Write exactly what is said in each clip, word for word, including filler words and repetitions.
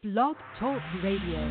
Blog Talk Radio.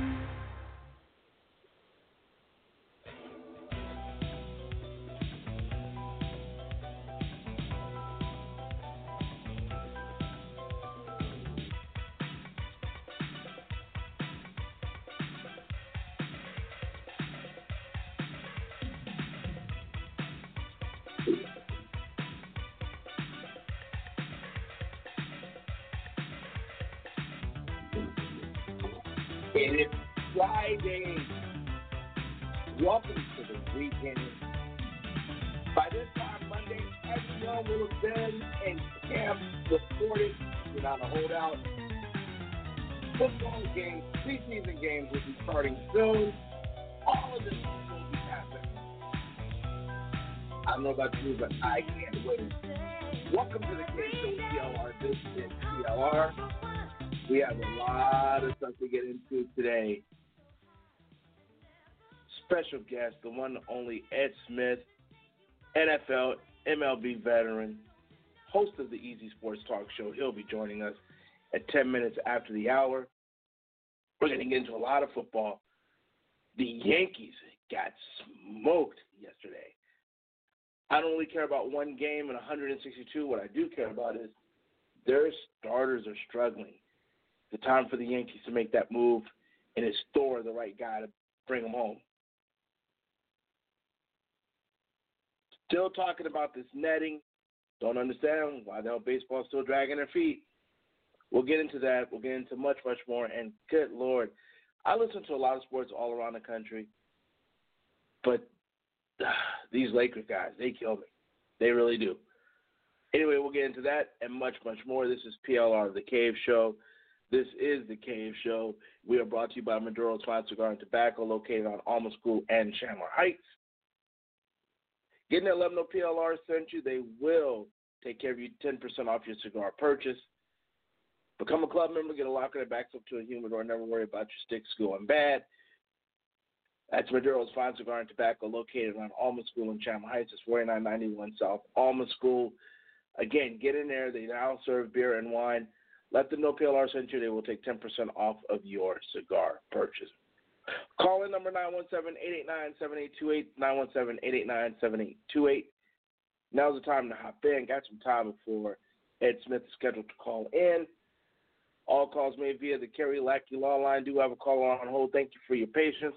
It is Friday. Welcome to the weekend. By this time Monday, everyone will have been in camp, reported, you're not a holdout. Football games, preseason games will be starting soon. All of this will be happening. I don't know about you, but I can't wait. Welcome to the K Show P L R. This is P L R. We have a lot of stuff to get into today. Special guest, the one and only Ed Smith, N F L, M L B veteran, host of the Easy Sports Talk Show. He'll be joining us at ten minutes after the hour. We're going to get into a lot of football. The Yankees got smoked yesterday. I don't really care about one game in one hundred sixty-two. What I do care about is their starters are struggling. The time for the Yankees to make that move and is Thor the right guy to bring them home. Still talking about this netting. Don't understand why the hell baseball's still dragging their feet. We'll get into that. We'll get into much, much more. And good Lord, I listen to a lot of sports all around the country, but uh, these Lakers guys, they kill me. They really do. Anyway, we'll get into that and much, much more. This is P L R, The Cave Show. This is The Cave Show. We are brought to you by Maduro's Fine Cigar and Tobacco, located on Alma School and Chandler Heights. Getting there, let them know P L R sent you. They will take care of you, ten percent off your cigar purchase. Become a club member, get a locker that backs up to a humidor, never worry about your sticks going bad. That's Maduro's Fine Cigar and Tobacco, located on Alma School in Chandler Heights. It's forty-nine ninety-one South Alma School. Again, get in there. They now serve beer and wine. Let them know P L R sent you. They will take ten percent off of your cigar purchase. Call in number nine one seven, eight eight nine, seven eight two eight, nine one seven, eight eight nine, seven eight two eight. Now's the time to hop in. Got some time before Ed Smith is scheduled to call in. All calls made via the Kerry Lackey Law Line. Do have a caller on hold. Thank you for your patience.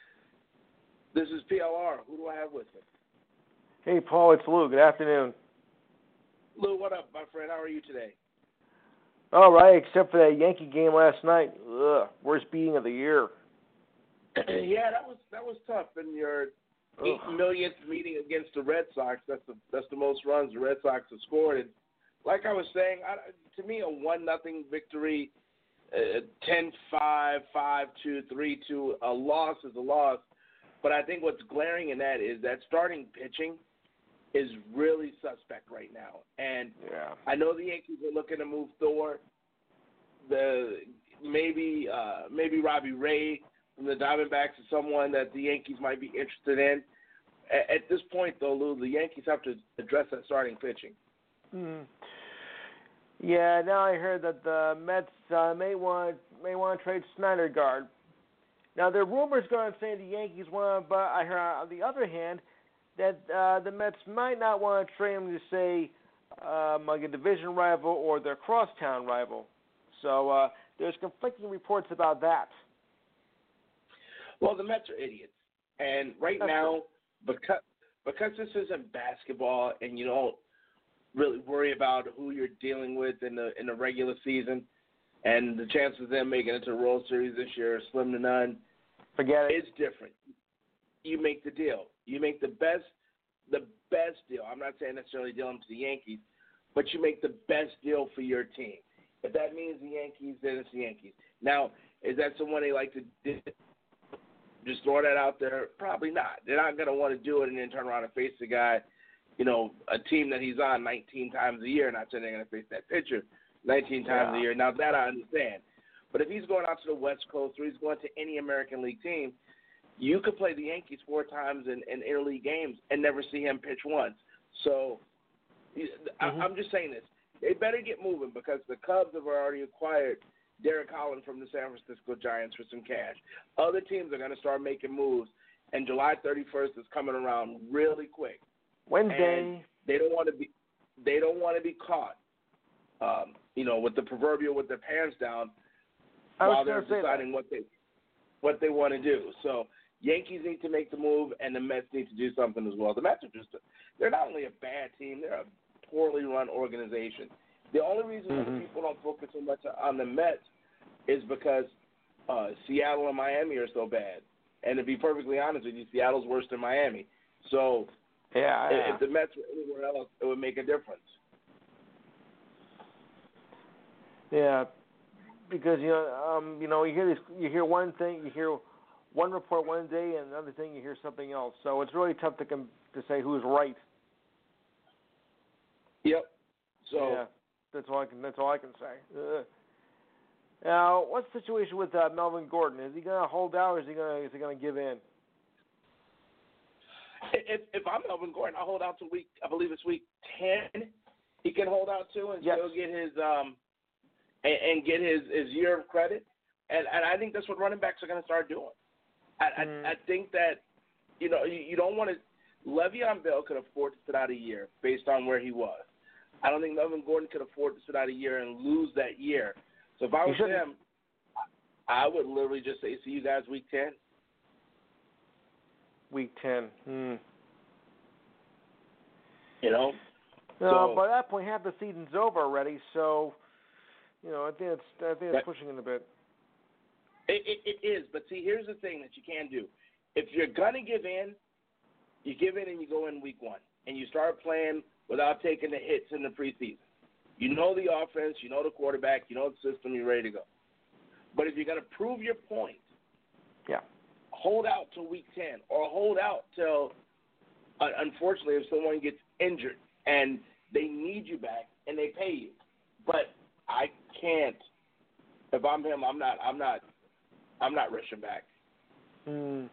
This is P L R. Who do I have with me? Hey, Paul, it's Lou. Good afternoon. Lou, what up, my friend? How are you today? All right, except for that Yankee game last night. Ugh, worst beating of the year. yeah, that was that was tough. In your eight millionth meeting against the Red Sox, that's the that's the most runs the Red Sox have scored. And like I was saying, I, to me, a one nothing victory, uh, ten five, five two, three two, a loss is a loss. But I think what's glaring in that is that starting pitching is really suspect right now. And yeah. I know the Yankees are looking to move Thor. The maybe uh, maybe Robbie Ray from the Diamondbacks is someone that the Yankees might be interested in. At, at this point, though, Lou, the Yankees have to address that starting pitching. Mm. Yeah, now I heard that the Mets uh, may want may want to trade Syndergaard. Now there are rumors going to say the Yankees want, but I heard on the other hand that uh, the Mets might not want to trade him to, say, um, like a division rival or their crosstown rival. So uh, there's conflicting reports about that. Well, the Mets are idiots. And right That's now, because, because this isn't basketball and you don't really worry about who you're dealing with in the in the regular season, and the chances of them making it to the World Series this year are slim to none, forget it. It's different. You make the deal. You make the best, the best deal. I'm not saying necessarily deal them to the Yankees, but you make the best deal for your team. If that means the Yankees, then it's the Yankees. Now, is that someone they like to do? Just throw that out there? Probably not. They're not going to want to do it and then turn around and face the guy, you know, a team that he's on nineteen times a year. Not saying they're going to face that pitcher nineteen times yeah. a year. Now, that I understand. But if he's going out to the West Coast or he's going to any American League team, you could play the Yankees four times in, in interleague games and never see him pitch once. So mm-hmm. I, I'm just saying this. They better get moving because the Cubs have already acquired Derek Holland from the San Francisco Giants for some cash. Other teams are going to start making moves, and July thirty-first is coming around really quick. Wednesday. And they don't want to be they don't want to be caught, um, you know, with the proverbial with their pants down while they're deciding what they what they want to do. So Yankees need to make the move, and the Mets need to do something as well. The Mets are just a, they're not only a bad team, they're a poorly run organization. The only reason mm-hmm. that people don't focus so much on the Mets is because uh, Seattle and Miami are so bad. And to be perfectly honest with you, Seattle's worse than Miami. So yeah, yeah. if the Mets were anywhere else, it would make a difference. Yeah, because you know, um, you know, you hear this, you hear one thing, you hear one report one day, and another thing you hear something else. So it's really tough to com- to say who's right. Yep. So yeah, that's all I can. That's all I can say. Uh, now, what's the situation with uh, Melvin Gordon? Is he going to hold out, or is he going to is he going to give in? If if I'm Melvin Gordon, I'll hold out to week. I believe it's week ten. He can hold out to and yes. still get his um and, and get his, his year of credit. And and I think that's what running backs are going to start doing. I, mm. I I think that you know you, you don't want to. Le'Veon Bell could afford to sit out a year based on where he was. I don't think Melvin Gordon could afford to sit out a year and lose that year. So if I was him, I would literally just say, see you guys week ten. Week ten. Hmm. You know? No, so, by that point, half the season's over already, so, you know, I think it's, I think it's pushing it a bit. It, it, it is, but see, here's the thing that you can do. If you're going to give in, you give in and you go in week one, and you start playing without taking the hits in the preseason. You know the offense, you know the quarterback, you know the system, you're ready to go. But if you're going to prove your point, yeah, hold out till week ten, or hold out till, uh, unfortunately, if someone gets injured and they need you back and they pay you. But I can't. If I'm him, I'm not. I'm not. I'm not rushing back. Hmm.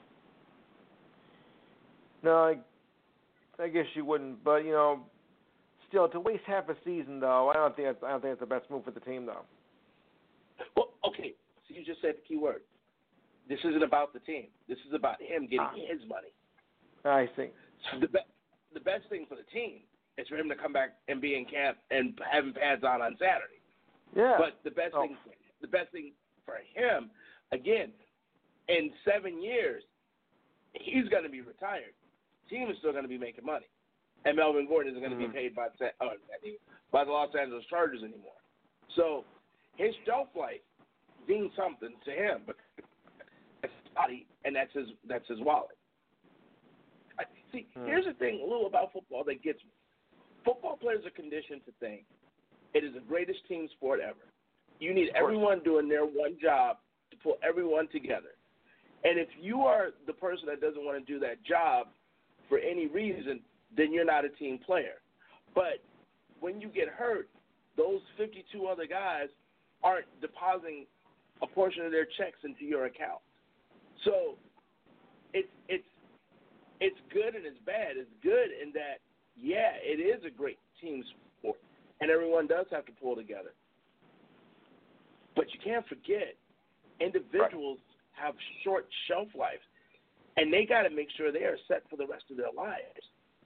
No, I, I guess you wouldn't. But you know, still, to waste half a season, though, I don't think that's, I don't think that's the best move for the team, though. Well, okay. So you just said the key word. This isn't about the team. This is about him getting ah. his money. I see. So the be- the best thing for the team is for him to come back and be in camp and having pads on on Saturday. Yeah. But the best oh. thing, the best thing for him, again, in seven years, he's going to be retired. Team is still going to be making money, and Melvin Gordon isn't going to mm-hmm. be paid by the, uh, by the Los Angeles Chargers anymore. So his shelf life means something to him, but that's his body, and that's his that's his wallet. I, see, mm. here's the thing, a little about football that gets me. Football players are conditioned to think it is the greatest team sport ever. You need everyone doing their one job to pull everyone together. And if you are the person that doesn't want to do that job for any reason, then you're not a team player. But when you get hurt, those fifty-two other guys aren't depositing a portion of their checks into your account. So it's it's it's good and it's bad. It's good in that, yeah, it is a great team sport, and everyone does have to pull together. But you can't forget, individuals right. have short shelf lives, and they got to make sure they are set for the rest of their lives.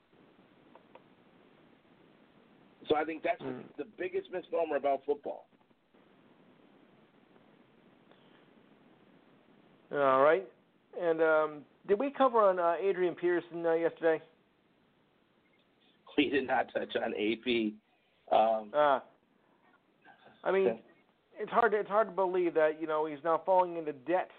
So I think that's mm. the biggest misnomer about football. All right. And um, did we cover on uh, Adrian Peterson uh, yesterday? We did not touch on A P. Um, uh, I mean, okay. it's hard. To, it's hard to believe that you know he's now falling into debt.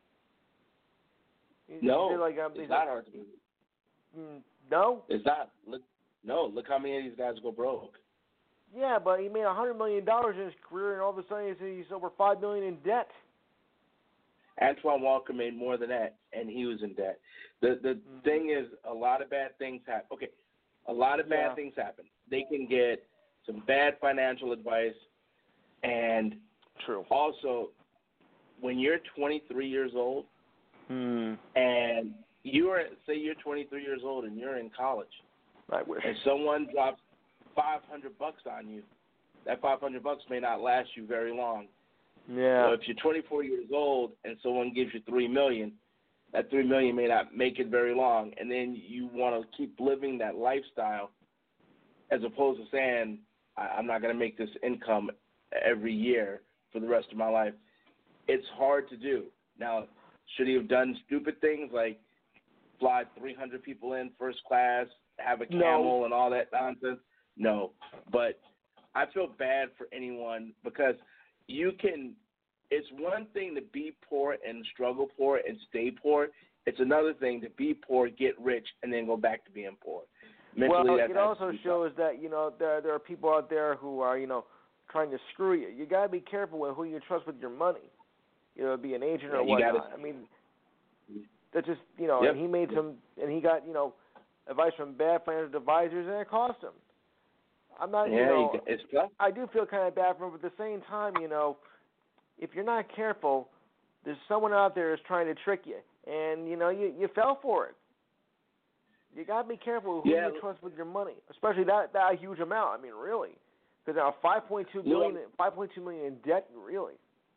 No, like, um, it's not hard to believe. Mm, no, it's not. Look, no, look how many of these guys go broke. Yeah, but he made a hundred million dollars in his career, and all of a sudden he's over five million in debt. Antoine Walker made more than that, and he was in debt. The the mm-hmm. thing is, a lot of bad things happen. Okay, a lot of bad yeah. things happen. They can get some bad financial advice, and true. Also, when you're twenty-three years old, hmm. and you're say you're twenty-three years old and you're in college, I wish, and someone drops five hundred bucks on you, that five hundred bucks may not last you very long. Yeah. So if you're twenty-four years old and someone gives you three million, that three million may not make it very long, and then you want to keep living that lifestyle, as opposed to saying, I'm not going to make this income every year for the rest of my life. It's hard to do. Now, should he have done stupid things like fly three hundred people in first class, have a camel No. and all that nonsense? No. But I feel bad for anyone because you can – it's one thing to be poor and struggle poor and stay poor. It's another thing to be poor, get rich, and then go back to being poor. Mentally, well, that, it also shows that, you know, there, there are people out there who are, you know, trying to screw you. You got to be careful with who you trust with your money. You know, be an agent yeah, or whatnot. Gotta, I mean, that's just, you know, yep. and he made some, and he got, you know, advice from bad financial advisors, and it cost him. I'm not, yeah, you know, you, it's tough. I do feel kind of bad for him, but at the same time, you know, if you're not careful, there's someone out there who's trying to trick you, and, you know, you, you fell for it. You got to be careful who yeah. you trust with your money, especially that, that huge amount. I mean, really. Because now five point two million dollars, five point two million dollars in debt, really.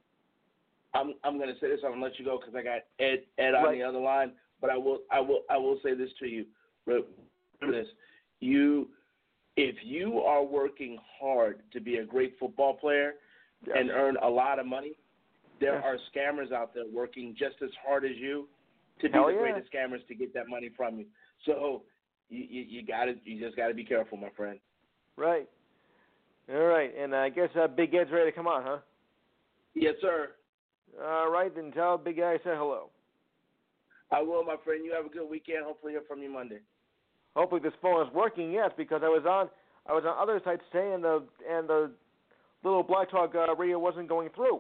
I'm I'm going to say this. I'm going to let you go because I got Ed Ed on right. the other line. But I will I will I will say this to you. Remember this: you, if you are working hard to be a great football player yes. and earn a lot of money, there yes. are scammers out there working just as hard as you to be Hell the yeah. greatest scammers to get that money from you. So you you, you got to you just got to be careful, my friend. Right. All right, and I guess uh, Big Ed's ready to come on, huh? Yes, sir. All right, then tell Big Ed I said hello. I will, my friend. You have a good weekend. Hopefully hear from you Monday. Hopefully this phone is working, yes, because I was on I was on other sites saying the and the little Black Talk uh, radio wasn't going through.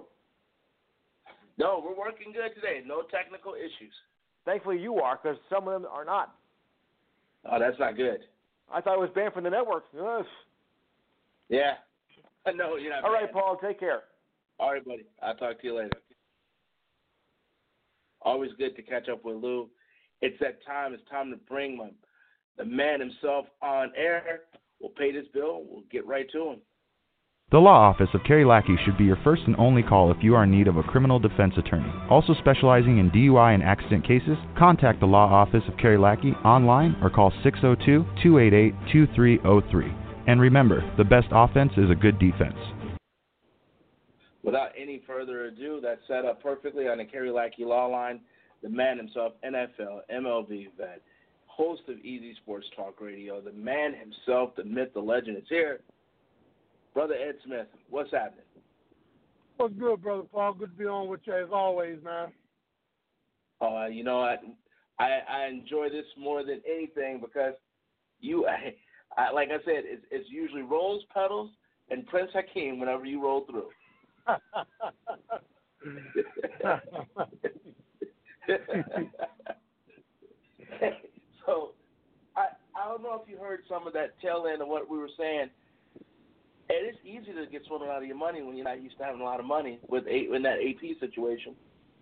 No, we're working good today. No technical issues. Thankfully you are, because some of them are not. Oh, that's not good. I thought it was banned from the network. Yes. Yeah. No, you're not All bad. right, Paul, take care. All right, buddy. I'll talk to you later. Always good to catch up with Lou. It's that time. It's time to bring my, the man himself on air. We'll pay this bill. We'll get right to him. The Law Office of Kerry Lackey should be your first and only call if you are in need of a criminal defense attorney. Also specializing in D U I and accident cases, contact the Law Office of Kerry Lackey online or call six oh two, two eight eight, two three oh three. And remember, the best offense is a good defense. Without any further ado, that's set up perfectly on the Kerry Lackey Law Line. The man himself, N F L, M L B vet, host of Easy Sports Talk Radio, the man himself, the myth, the legend is here. Brother Ed Smith, what's happening? What's good, Brother Paul? Good to be on with you as always, man. Uh, you know, I, I I enjoy this more than anything because you, I, I, like I said, it's, it's usually Rose Petals and Prince Hakeem whenever you roll through. So, I I don't know if you heard some of that tail end of what we were saying. It is easy to get swindled out of your money when you're not used to having a lot of money with a, in that A P situation.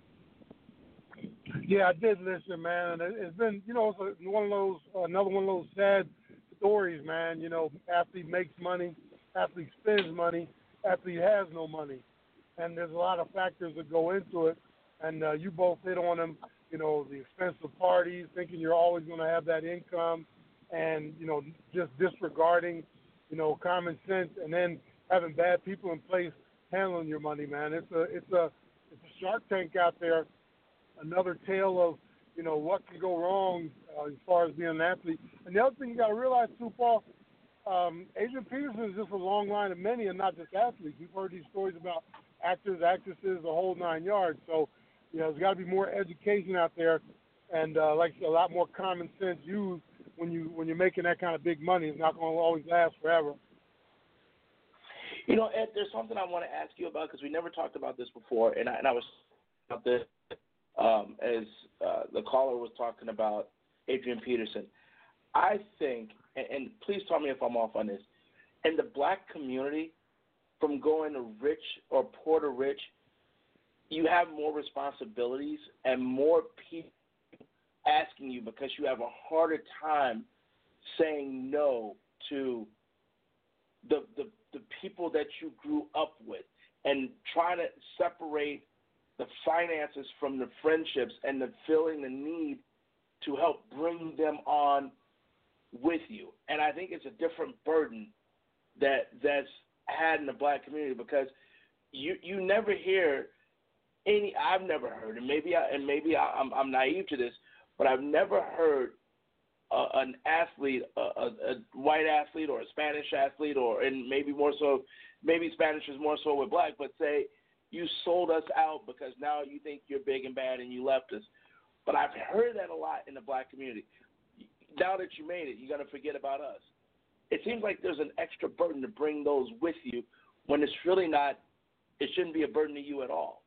Yeah, I did listen, man. And it's been, you know, it's one of those, another one of those sad stories, man. You know, athlete makes money, athlete spends money, athlete has no money. And there's a lot of factors that go into it. And uh, you both hit on them, you know, the expensive parties, thinking you're always going to have that income, and, you know, just disregarding, you know, common sense, and then having bad people in place handling your money, man. It's a it's a it's a Shark Tank out there. Another tale of, you know, what can go wrong uh, as far as being an athlete. And the other thing you got to realize too, Paul, um, Adrian Peterson is just a long line of many, and not just athletes. We've heard these stories about actors, actresses, the whole nine yards. So, you know, there's got to be more education out there, and uh, like a lot more common sense used when you when you're making that kind of big money. It's not going to always last forever. You know, Ed, there's something I want to ask you about because we never talked about this before, and I, and I was about this um, as uh, the caller was talking about Adrian Peterson. I think, and, and please tell me if I'm off on this, in the black community, from going to rich or poor to rich, you have more responsibilities and more people asking you because you have a harder time saying no to the the, the people that you grew up with. and trying to separate the finances from the friendships and the feeling the need to help bring them on with you. And I think it's a different burden that that's had in the black community, because you you never hear any. I've never heard, and maybe I, and maybe I, I'm I'm naive to this, but I've never heard uh, an athlete, a, a, a white athlete or a Spanish athlete, or and maybe more so, maybe Spanish is more so with black, but say you sold us out because now you think you're big and bad and you left us. But I've heard that a lot in the black community. Now that you made it, you're going to forget about us. It seems like there's an extra burden to bring those with you when it's really not, it shouldn't be a burden to you at all.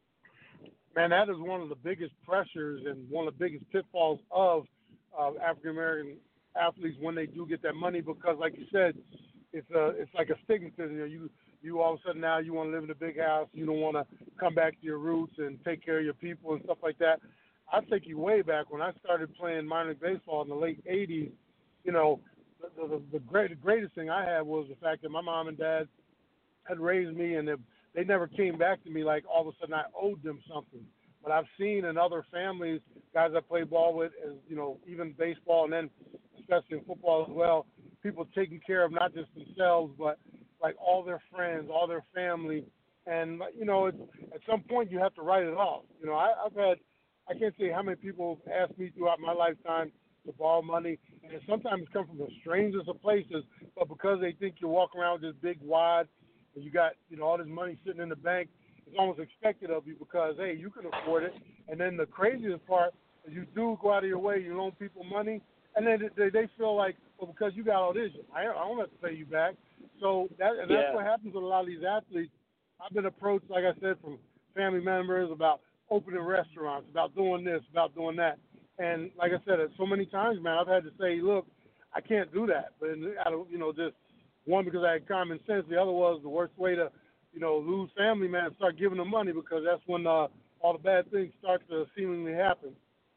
Man, that is one of the biggest pressures and one of the biggest pitfalls of uh, African-American athletes when they do get that money, because like you said, it's a, it's like a stigmatism. You know, you, you all of a sudden now you want to live in a big house. You don't want to come back to your roots and take care of your people and stuff like that. I take you way back when I started playing minor league baseball in the late eighties. You know, the, the, the, great, the greatest thing I had was the fact that my mom and dad had raised me, and they, they never came back to me like all of a sudden I owed them something. But I've seen in other families, guys I played ball with, as, you know, even baseball and then especially in football as well, people taking care of not just themselves, but like all their friends, all their family. And, you know, it's, at some point you have to write it off. You know, I, I've had, I can't say how many people have asked me throughout my lifetime to borrow money, and it sometimes come from the strangest of places, but because they think you're walking around with this big wad and you got, you know, all this money sitting in the bank, it's almost expected of you because, hey, you can afford it. And then the craziest part is you do go out of your way, you loan people money, and then they, they feel like, well, because you got all this, I, I don't have to pay you back. So that, and that's yeah. what happens with a lot of these athletes. I've been approached, like I said, from family members about opening restaurants, about doing this, about doing that. And like I said, so many times, man, I've had to say, look, I can't do that. But I don't, you know, just one, because I had common sense. The other was the worst way to, you know, lose family, man, start giving them money, because that's when uh, all the bad things start to seemingly happen.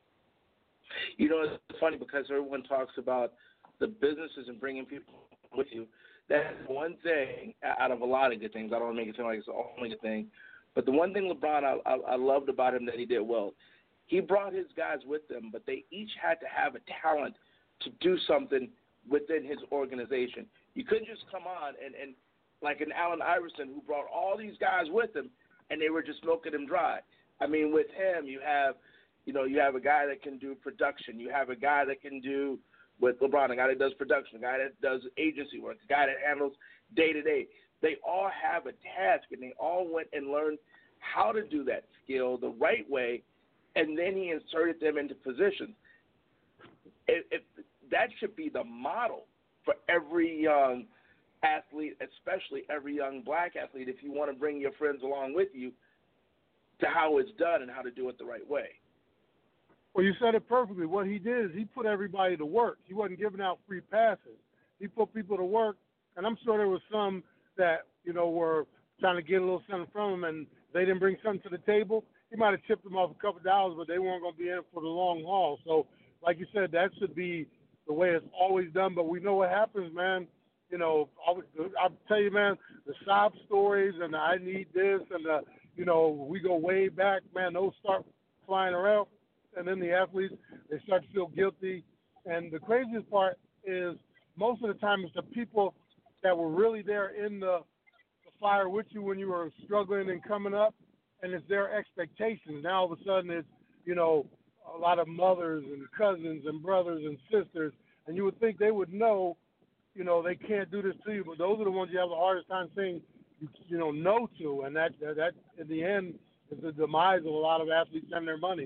You know, it's funny because everyone talks about the businesses and bringing people with you. That's one thing out of a lot of good things. I don't want to make it seem like it's the only good thing. But the one thing LeBron I, I, I loved about him that he did well, he brought his guys with him, but they each had to have a talent to do something within his organization. You couldn't just come on and, and like an Allen Iverson who brought all these guys with him, and they were just milking him dry. I mean, with him, you have, you know, you have a guy that can do production. You have a guy that can do, with LeBron, a guy that does production, a guy that does agency work, a guy that handles day-to-day. They all have a task, and they all went and learned how to do that skill the right way, and then he inserted them into positions. If, if that should be the model for every young athlete, especially every young black athlete, if you want to bring your friends along with you, to how it's done and how to do it the right way. Well, you said it perfectly. What he did is he put everybody to work. He wasn't giving out free passes. He put people to work, and I'm sure there was some that, you know, were trying to get a little something from him, and they didn't bring something to the table. He might have chipped them off a couple of dollars, but they weren't going to be in it for the long haul. So, like you said, that should be the way it's always done. But we know what happens, man. You know, always, I'll tell you, man, the sob stories and the I need this and the, you know, we go way back, man, those start flying around. And then the athletes, they start to feel guilty. And the craziest part is most of the time it's the people that were really there in the, the fire with you when you were struggling and coming up, and it's their expectations. Now all of a sudden it's, you know, a lot of mothers and cousins and brothers and sisters, and you would think they would know, you know, they can't do this to you, but those are the ones you have the hardest time saying, you know, no to, and that, that, that in the end is the demise of a lot of athletes and their money.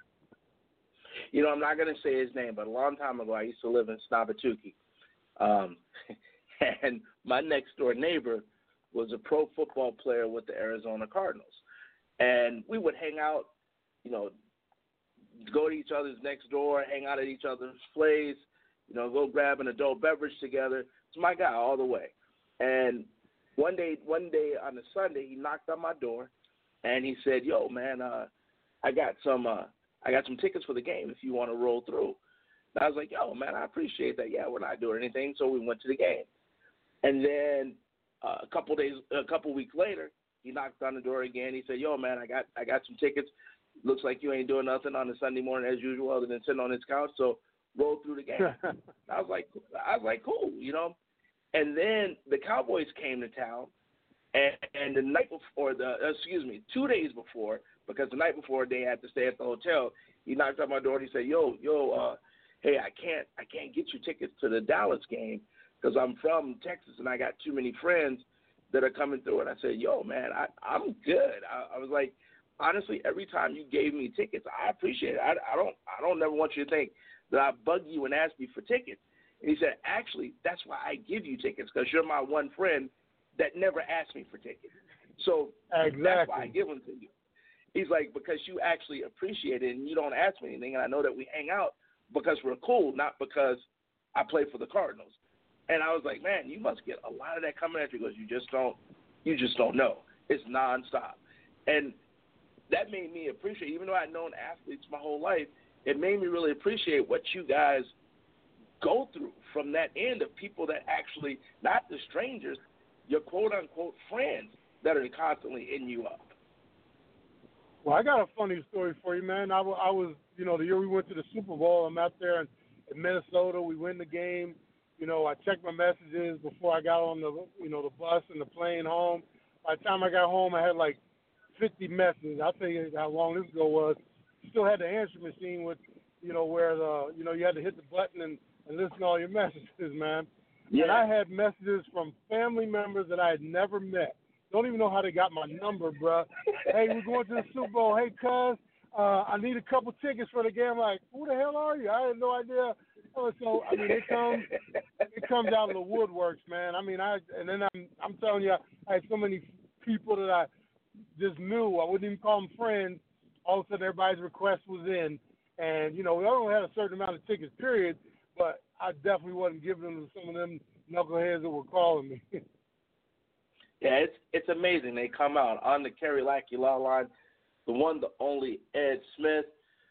You know, I'm not going to say his name, but a long time ago I used to live in Snabatuki. Um, and my next door neighbor was a pro football player with the Arizona Cardinals. And we would hang out, you know, go to each other's next door, hang out at each other's place, you know, go grab an adult beverage together. It's my guy all the way. And one day, one day on a Sunday, he knocked on my door, and he said, "Yo, man, uh, I got some, uh, I got some tickets for the game if you want to roll through." And I was like, "Yo, man, I appreciate that. Yeah, we're not doing anything." So we went to the game. And then uh, a couple days, a couple weeks later, He knocked on the door again. He said, "Yo, man, I got I got some tickets. Looks like you ain't doing nothing on a Sunday morning as usual, other than sitting on his couch. So roll through the game." I was like, I was like, cool, you know. And then the Cowboys came to town, and, and the night before, the excuse me, two days before, because the night before they had to stay at the hotel. He knocked on my door and he said, "Yo, yo, uh, hey, I can't I can't get you tickets to the Dallas game because I'm from Texas and I got too many friends that are coming through." And I said, "Yo, man, I, I'm good." I, I was like, honestly, every time you gave me tickets, I appreciate it. I, I don't I don't never want you to think that I bug you and ask you for tickets. And he said, "Actually, that's why I give you tickets, because you're my one friend that never asked me for tickets. So exactly. That's why I give them to you." He's like, "Because you actually appreciate it and you don't ask me anything, and I know that we hang out because we're cool, not because I play for the Cardinals." And I was like, "Man, you must get a lot of that coming at you because you just don't, you just don't know. It's nonstop." And that made me appreciate, even though I'd known athletes my whole life, it made me really appreciate what you guys go through from that end of people that actually, not the strangers, your quote-unquote friends that are constantly hitting you up. Well, I got a funny story for you, man. I, w- I was, you know, the year we went to the Super Bowl, I'm out there in, in Minnesota. We win the game. You know, I checked my messages before I got on the, you know, the bus and the plane home. By the time I got home, I had like fifty messages. I'll tell you how long this ago was. Still had the answer machine with, you know, where the, you know, you had to hit the button and, and listen to all your messages, man. Yeah. And I had messages from family members that I had never met. Don't even know how they got my number, bro. "Hey, we're going to the Super Bowl. Hey, cuz, uh, I need a couple tickets for the game." I'm like, "Who the hell are you?" I had no idea. Oh, so I mean, it comes, it comes out of the woodworks, man. I mean, I and then I'm, I'm telling you, I had so many people that I just knew. I wouldn't even call them friends. All of a sudden, everybody's request was in, and you know, we only had a certain amount of tickets, period. But I definitely wasn't giving them to some of them knuckleheads that were calling me. Yeah, it's it's amazing. They come out on the Kerry Lackey Law Line, the one, the only Ed Smith.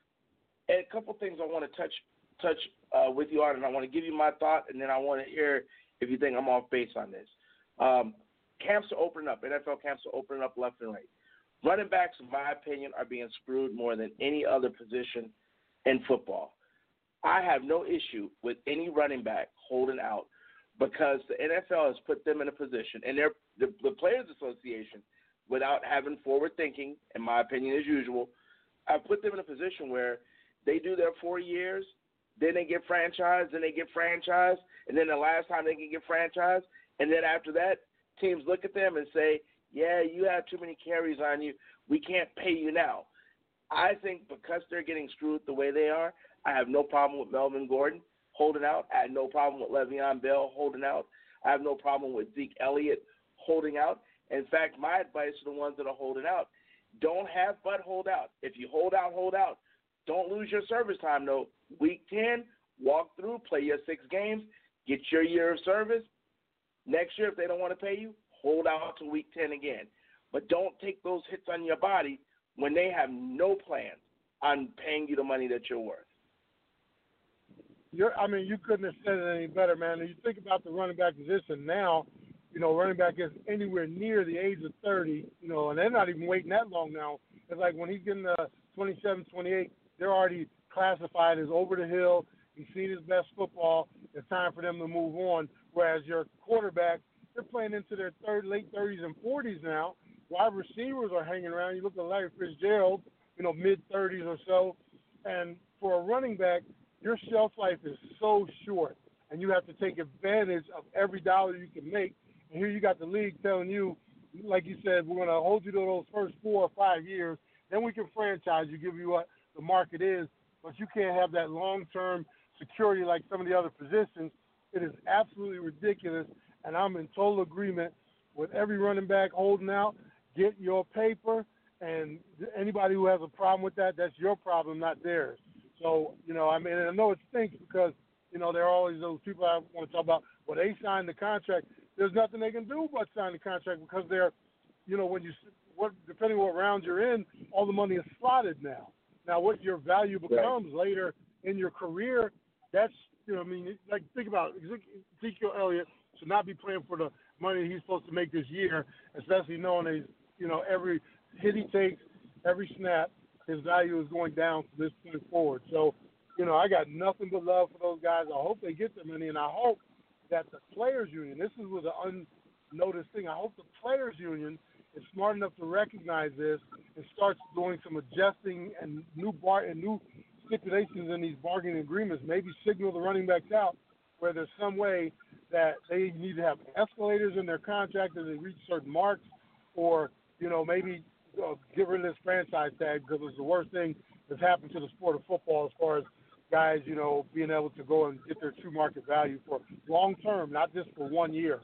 And a couple things I want to touch touch uh, with you on, and I want to give you my thought, and then I want to hear if you think I'm off base on this. Um, camps are opening up. N F L camps are opening up left and right. Running backs, in my opinion, are being screwed more than any other position in football. I have no issue with any running back holding out because the N F L has put them in a position, and they're, the, the Players Association, without having forward thinking, in my opinion, as usual, I've put them in a position where they do their four years, then they get franchised, then they get franchised, and then the last time they can get franchised, and then after that, teams look at them and say, "Yeah, you have too many carries on you. We can't pay you now." I think because they're getting screwed the way they are, I have no problem with Melvin Gordon holding out. I have no problem with Le'Veon Bell holding out. I have no problem with Zeke Elliott holding out. In fact, my advice to the ones that are holding out, don't have but hold out. If you hold out, hold out. Don't lose your service time, though. Week ten, walk through, play your six games, get your year of service. Next year, if they don't want to pay you, hold out to week ten again. But don't take those hits on your body when they have no plans on paying you the money that you're worth. You're, I mean, you couldn't have said it any better, man. If you think about the running back position now, you know, running back is anywhere near the age of thirty, you know, and they're not even waiting that long now. It's like when he's getting to twenty-seven, twenty-eight, they're already classified as over the hill. He's seen his best football. It's time for them to move on. Whereas your quarterback, they're playing into their third, late thirties and forties now. Wide receivers are hanging around. You look at Larry Fitzgerald, you know, mid-thirties or so. And for a running back, your shelf life is so short, and you have to take advantage of every dollar you can make. And here you got the league telling you, like you said, we're going to hold you to those first four or five years. Then we can franchise you, give you what the market is. But you can't have that long-term security like some of the other positions. It is absolutely ridiculous, and I'm in total agreement with every running back holding out. Get your paper, and anybody who has a problem with that, that's your problem, not theirs. So, you know, I mean, I know it stinks because, you know, there are always those people I want to talk about, well, they signed the contract. There's nothing they can do but sign the contract because they're, you know, when you, what depending on what round you're in, all the money is slotted now. Now, what your value becomes right. later in your career, that's, you know, I mean, like, think about it. Ezekiel Elliott should not be playing for the money he's supposed to make this year, especially knowing he's you know, every hit he takes, every snap, his value is going down from this point forward. So, you know, I got nothing but love for those guys. I hope they get their money, and I hope that the players' union, this is was an unnoticed thing, I hope the players' union is smart enough to recognize this and starts doing some adjusting and new bar and new stipulations in these bargaining agreements. Maybe signal the running backs out where there's some way that they need to have escalators in their contract as they reach certain marks, or, you know, maybe uh, get rid of this franchise tag, because it's the worst thing that's happened to the sport of football as far as guys, you know, being able to go and get their true market value for long term, not just for one year.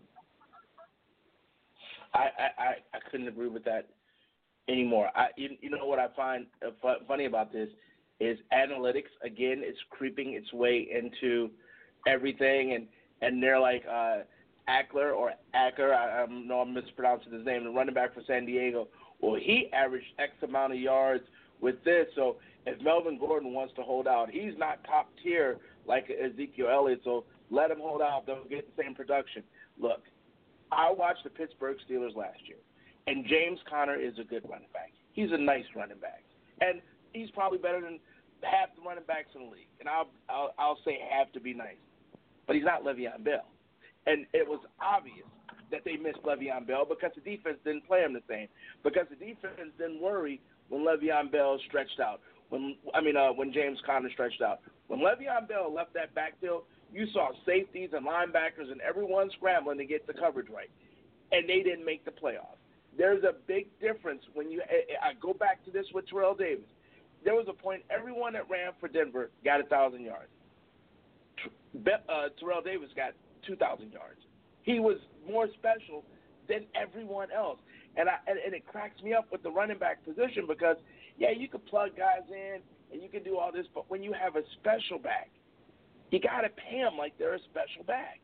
I, I, I couldn't agree with that anymore. I, you, you know what I find funny about this is analytics, again, is creeping its way into everything, and, and they're like uh, Ackler or Acker, I, I know I'm mispronouncing his name, the running back for San Diego. Well, he averaged X amount of yards with this, so if Melvin Gordon wants to hold out, he's not top tier like Ezekiel Elliott, so let him hold out. They'll get the same production. Look, I watched the Pittsburgh Steelers last year, and James Conner is a good running back. He's a nice running back, and he's probably better than half the running backs in the league, and I'll I'll, I'll say half to be nice. But he's not Le'Veon Bell, and it was obvious that they missed Le'Veon Bell because the defense didn't play him the same, because the defense didn't worry when Le'Veon Bell stretched out. When I mean, uh, when James Conner stretched out. When Le'Veon Bell left that backfield, you saw safeties and linebackers and everyone scrambling to get the coverage right, and they didn't make the playoffs. There's a big difference when you – I go back to this with Terrell Davis. There was a point everyone that ran for Denver got one thousand yards. Uh, Terrell Davis got two thousand yards. He was more special than everyone else. And, I, and, and it cracks me up with the running back position because, yeah, you can plug guys in and you can do all this, but when you have a special back, you got to pay them like they're a special back.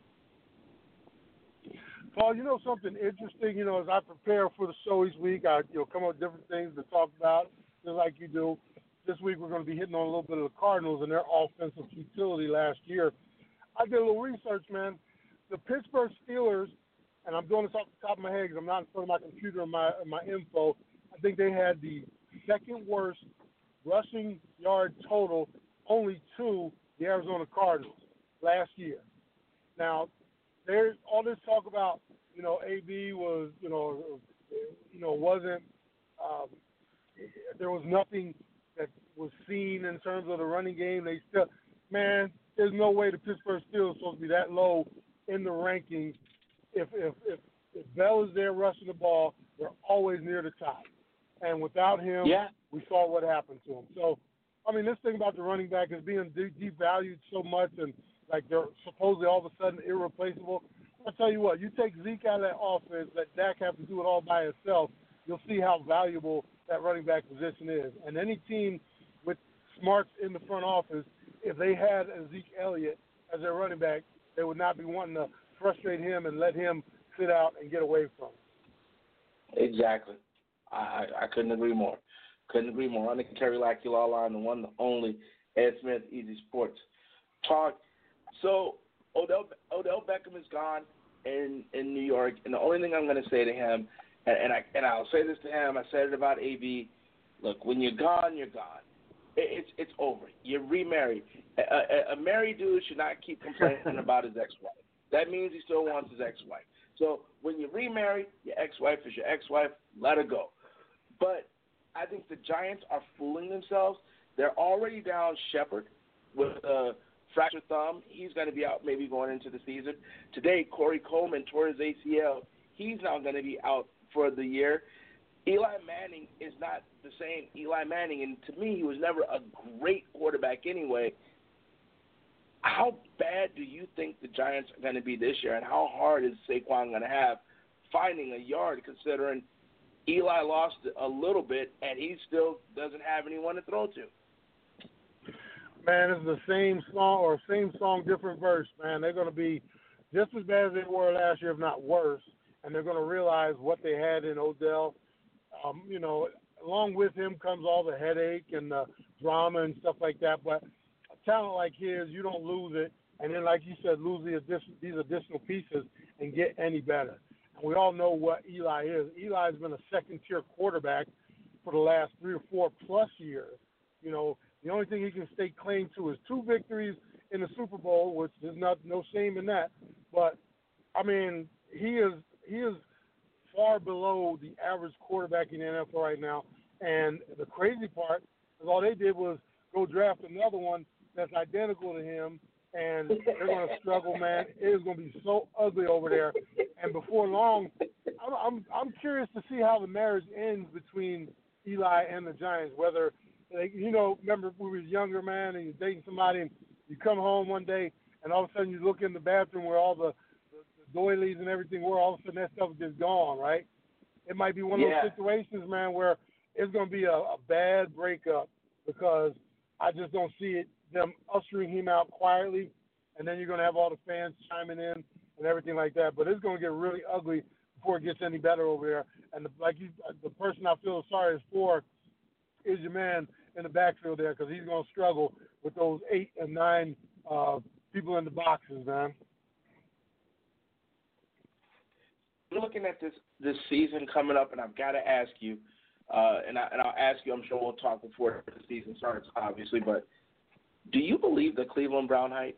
Paul, you know something interesting, you know, as I prepare for the show each week, I you know come up with different things to talk about, just like you do. This week we're going to be hitting on a little bit of the Cardinals and their offensive futility last year. I did a little research, man. The Pittsburgh Steelers, and I'm doing this off the top of my head because I'm not in front of my computer and my, my info, I think they had the second worst rushing yard total, only to the Arizona Cardinals last year. Now, there's all this talk about, you know, A B was, you know, you know, wasn't, um, there was nothing that was seen in terms of the running game. They still, man, there's no way the Pittsburgh Steelers are supposed to be that low in the rankings. If if if, if Bell is there rushing the ball, they're always near the top. And without him, yeah. we saw what happened to him. So, I mean, this thing about the running back is being de- devalued so much, and like they're supposedly all of a sudden irreplaceable. I'll tell you what, you take Zeke out of that offense, let Dak have to do it all by himself, you'll see how valuable that running back position is. And any team with smarts in the front office, if they had a Zeke Elliott as their running back, they would not be wanting to frustrate him and let him sit out and get away from him. Exactly. I, I, I couldn't agree more. Couldn't agree more. On the Kerry Lackey Law Line, the one, the only, Ed Smith, Easy Sports Talk. So Odell Odell Beckham is gone in, in New York, and the only thing I'm going to say to him, and, and I and I'll say this to him, I said it about A B. Look, when you're gone, you're gone. It, it's it's over. You're remarried. A, a, a married dude should not keep complaining about his ex-wife. That means he still wants his ex-wife. So when you remarry, your ex-wife is your ex-wife. Let her go. But I think the Giants are fooling themselves. They're already down Shepard with a fractured thumb. He's going to be out maybe going into the season. Today, Corey Coleman tore his A C L. He's now going to be out for the year. Eli Manning is not the same Eli Manning, and to me, he was never a great quarterback anyway. How bad do you think the Giants are going to be this year, and how hard is Saquon going to have finding a yard, considering Eli lost a little bit, and he still doesn't have anyone to throw to? Man, it's the same song or same song, different verse, man. They're going to be just as bad as they were last year, if not worse, and they're going to realize what they had in Odell. Um, you know, along with him comes all the headache and the drama and stuff like that, but a talent like his, you don't lose it, and then, like you said, lose the addition, these additional pieces and get any better. We all know what Eli is. Eli's been a second-tier quarterback for the last three or four plus years. You know, the only thing he can stake claim to is two victories in the Super Bowl, which there's not no shame in that. But I mean, he is he is far below the average quarterback in the N F L right now. And the crazy part is all they did was go draft another one that's identical to him, and they're going to struggle, man. It is going to be so ugly over there. And before long, I'm, I'm I'm curious to see how the marriage ends between Eli and the Giants. Whether, like, you know, remember we was younger, man, and you're dating somebody, and you come home one day, and all of a sudden you look in the bathroom where all the, the, the doilies and everything were, all of a sudden that stuff is just gone, right? It might be one of yeah. those situations, man, where it's going to be a, a bad breakup because I just don't see it, them ushering him out quietly, and then you're going to have all the fans chiming in and everything like that. But it's going to get really ugly before it gets any better over there. And the, like you, the person I feel sorry for is your man in the backfield there, because he's going to struggle with those eight and nine uh, people in the boxes, man. Looking at this this season coming up, and I've got to ask you, uh, and, I, and I'll ask you, I'm sure we'll talk before the season starts, obviously, but do you believe the Cleveland Brown hype?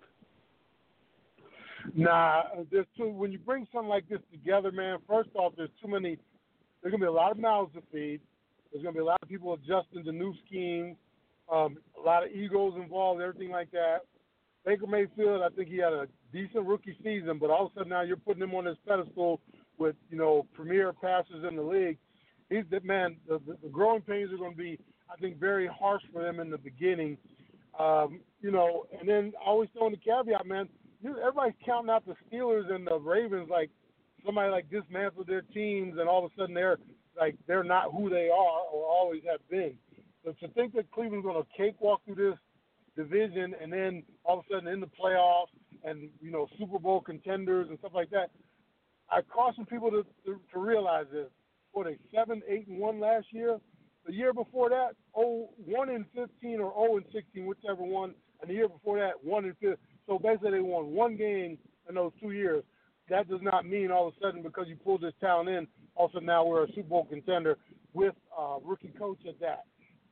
Nah, there's too, when you bring something like this together, man, first off, there's too many, there's going to be a lot of mouths to feed. There's going to be a lot of people adjusting to new schemes, um, a lot of egos involved, everything like that. Baker Mayfield, I think he had a decent rookie season, but all of a sudden now you're putting him on this pedestal with, you know, premier passers in the league. He's the man. The, the, the growing pains are going to be, I think, very harsh for them in the beginning. Um, you know, and then always throwing the caveat, man. You, everybody's counting out the Steelers and the Ravens like somebody like dismantled their teams, and all of a sudden they're like they're not who they are or always have been. So to think that Cleveland's going to cakewalk through this division and then all of a sudden in the playoffs and, you know, Super Bowl contenders and stuff like that, I caution people to, to, to realize this. What, they seven, eight, and one last year? The year before that, oh, one and fifteen or oh and sixteen, whichever one. And the year before that, one and fifteen. So basically, they won one game in those two years. That does not mean all of a sudden because you pulled this talent in, also now we're a Super Bowl contender with a rookie coach at that.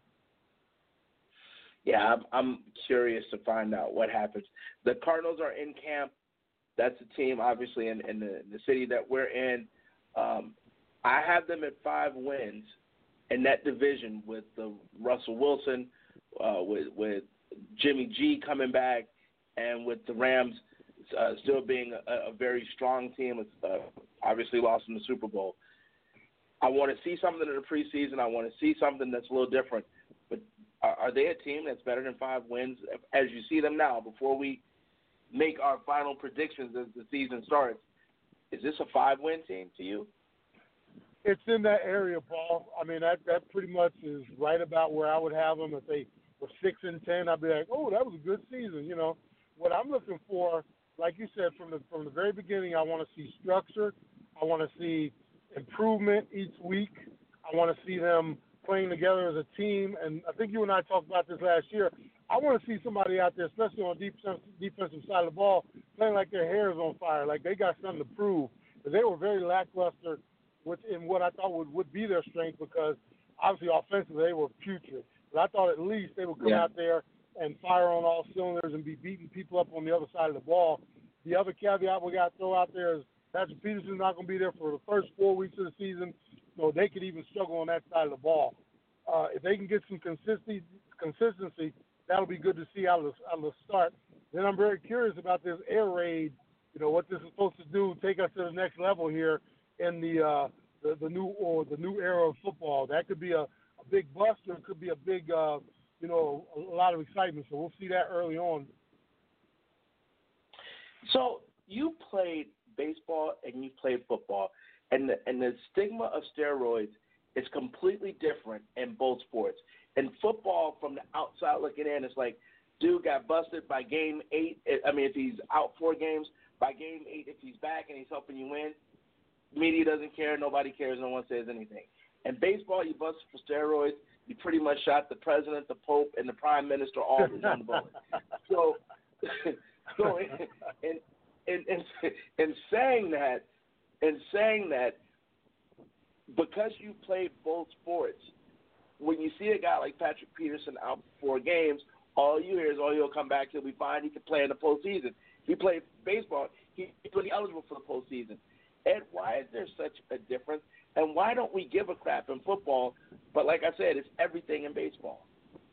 Yeah, I'm, I'm curious to find out what happens. The Cardinals are in camp. That's a team, obviously, in, in the, the city that we're in. Um, I have them at five wins in that division with the Russell Wilson, uh, with with Jimmy G coming back, and with the Rams uh, still being a, a very strong team. It's uh, obviously lost in the Super Bowl. I want to see something in the preseason. I want to see something that's a little different. But are, are they a team that's better than five wins as you see them now before we make our final predictions as the season starts? Is this a five-win team to you? It's in that area, Paul. I mean, that that pretty much is right about where I would have them. If they were six and ten, I'd be like, oh, that was a good season. You know, what I'm looking for, like you said, from the from the very beginning, I want to see structure. I want to see improvement each week. I want to see them playing together as a team. And I think you and I talked about this last year. I want to see somebody out there, especially on the defensive, defensive side of the ball, playing like their hair is on fire, like they got something to prove. Because they were very lackluster which in what I thought would, would be their strength, because obviously offensively they were putrid. But I thought at least they would come yeah. out there and fire on all cylinders and be beating people up on the other side of the ball. The other caveat we got to throw out there is Patrick Peterson's not going to be there for the first four weeks of the season, so they could even struggle on that side of the ball. Uh, if they can get some consistency, consistency, that'll be good to see out of, the, out of the start. Then I'm very curious about this air raid, you know, what this is supposed to do, take us to the next level here in the uh, the, the new or the new era of football. That could be a, a big bust, or it could be a big, uh, you know, a, a lot of excitement. So we'll see that early on. So you played baseball and you played football, and the, and the stigma of steroids is completely different in both sports. In football, from the outside looking in, it's like, dude got busted by game eight. I mean, if he's out four games, by game eight, if he's back and he's helping you win, media doesn't care, nobody cares, no one says anything. In baseball, you busted for steroids, you pretty much shot the president, the pope, and the prime minister all with one bullet. So, so in, in, in, in, in saying that, in saying that, because you played both sports, when you see a guy like Patrick Peterson out for four games, all you hear is, oh, he'll come back, he'll be fine, he can play in the postseason. He played baseball, he's really eligible for the postseason. Ed, why is there such a difference? And why don't we give a crap in football? But like I said, it's everything in baseball.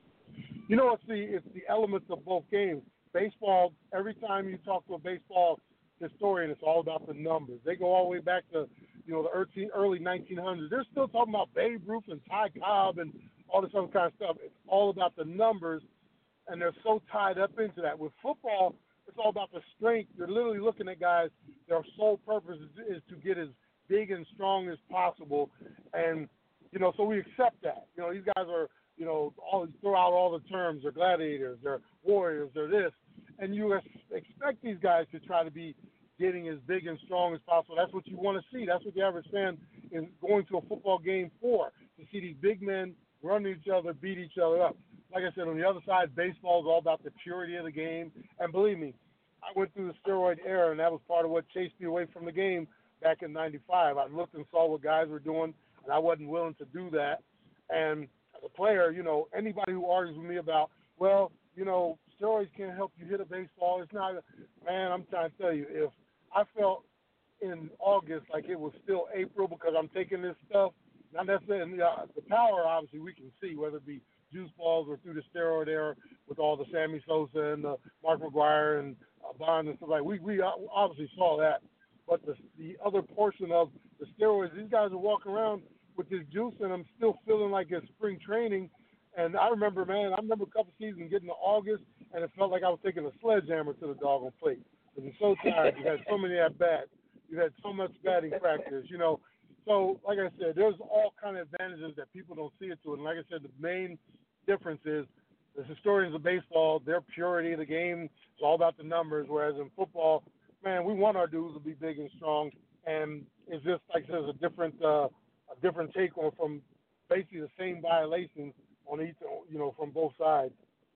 You know, it's the it's the elements of both games. Baseball, every time you talk to a baseball historian, it's all about the numbers. They go all the way back to, you know, the early, early nineteen hundreds. They're still talking about Babe Ruth and Ty Cobb and all this other kind of stuff. It's all about the numbers, and they're so tied up into that. With football, it's all about the strength. You're literally looking at guys, their sole purpose is, is to get as big and strong as possible. And, you know, so we accept that. You know, these guys are, you know, all throw out all the terms. They're gladiators, they're warriors, they're this. And you expect these guys to try to be getting as big and strong as possible. That's what you want to see. That's what the average fan is going to a football game for, to see these big men run each other, beat each other up. Like I said, on the other side, baseball is all about the purity of the game. And believe me, I went through the steroid era, and that was part of what chased me away from the game back in ninety-five. I looked and saw what guys were doing, and I wasn't willing to do that. And as a player, you know, anybody who argues with me about, well, you know, steroids can't help you hit a baseball, it's not, man, I'm trying to tell you, if I felt in August like it was still April because I'm taking this stuff, not necessarily, uh, the power, obviously, we can see, whether it be juice balls or through the steroid era with all the Sammy Sosa and uh, Mark McGwire and uh, Bond and stuff like that. We, we obviously saw that. But the, the other portion of the steroids, these guys are walking around with this juice and I'm still feeling like it's spring training. And I remember, man, I remember a couple seasons getting to August, and it felt like I was taking a sledgehammer to the doggone plate. Because you're so tired. You had so many at-bats. You had so much batting practice, you know. So, like I said, there's all kind of advantages that people don't see it to. And like I said, the main difference is the historians of baseball, their purity of the game is all about the numbers, whereas in football, man, we want our dudes to be big and strong. And it's just, like I said, it's a different, uh, a different take on from basically the same violations on each, you know, from both sides.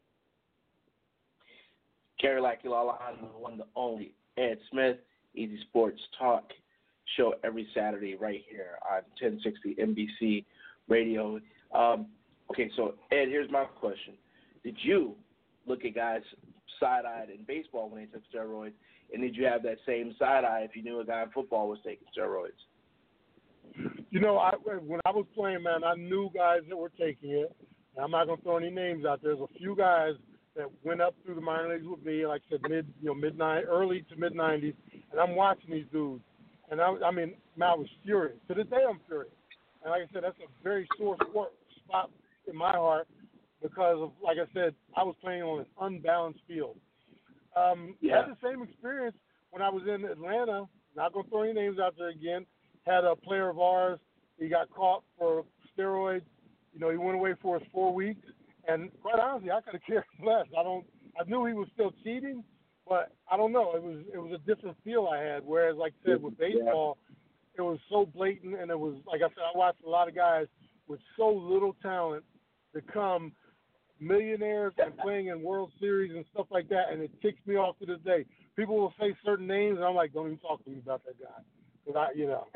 Kerry Laculala, the one, the only Ed Smith, Easy Sports Talk show every Saturday right here on ten sixty N B C Radio. Um, okay, so Ed, here's my question: did you look at guys side-eyed in baseball when they took steroids, and did you have that same side-eye if you knew a guy in football was taking steroids? You know, I, when I was playing, man, I knew guys that were taking it. And I'm not gonna throw any names out there. There's a few guys that went up through the minor leagues with me, like I said, mid, you know, mid nine, early to mid nineties, and I'm watching these dudes, and I, I mean, man, I was furious. To this day, I'm furious. And like I said, that's a very sore spot in my heart because of, like I said, I was playing on an unbalanced field. Um, yeah. I had the same experience when I was in Atlanta. Not gonna throw any names out there again. Had a player of ours. He got caught for steroids. You know, he went away for us four weeks. And quite honestly, I could have cared less. I don't. I knew he was still cheating, but I don't know. It was it was a different feel I had. Whereas, like I said, with baseball, it was so blatant, and it was like I said, I watched a lot of guys with so little talent become millionaires and playing in World Series and stuff like that, and it ticks me off to this day. People will say certain names, and I'm like, don't even talk to me about that guy, because I, you know.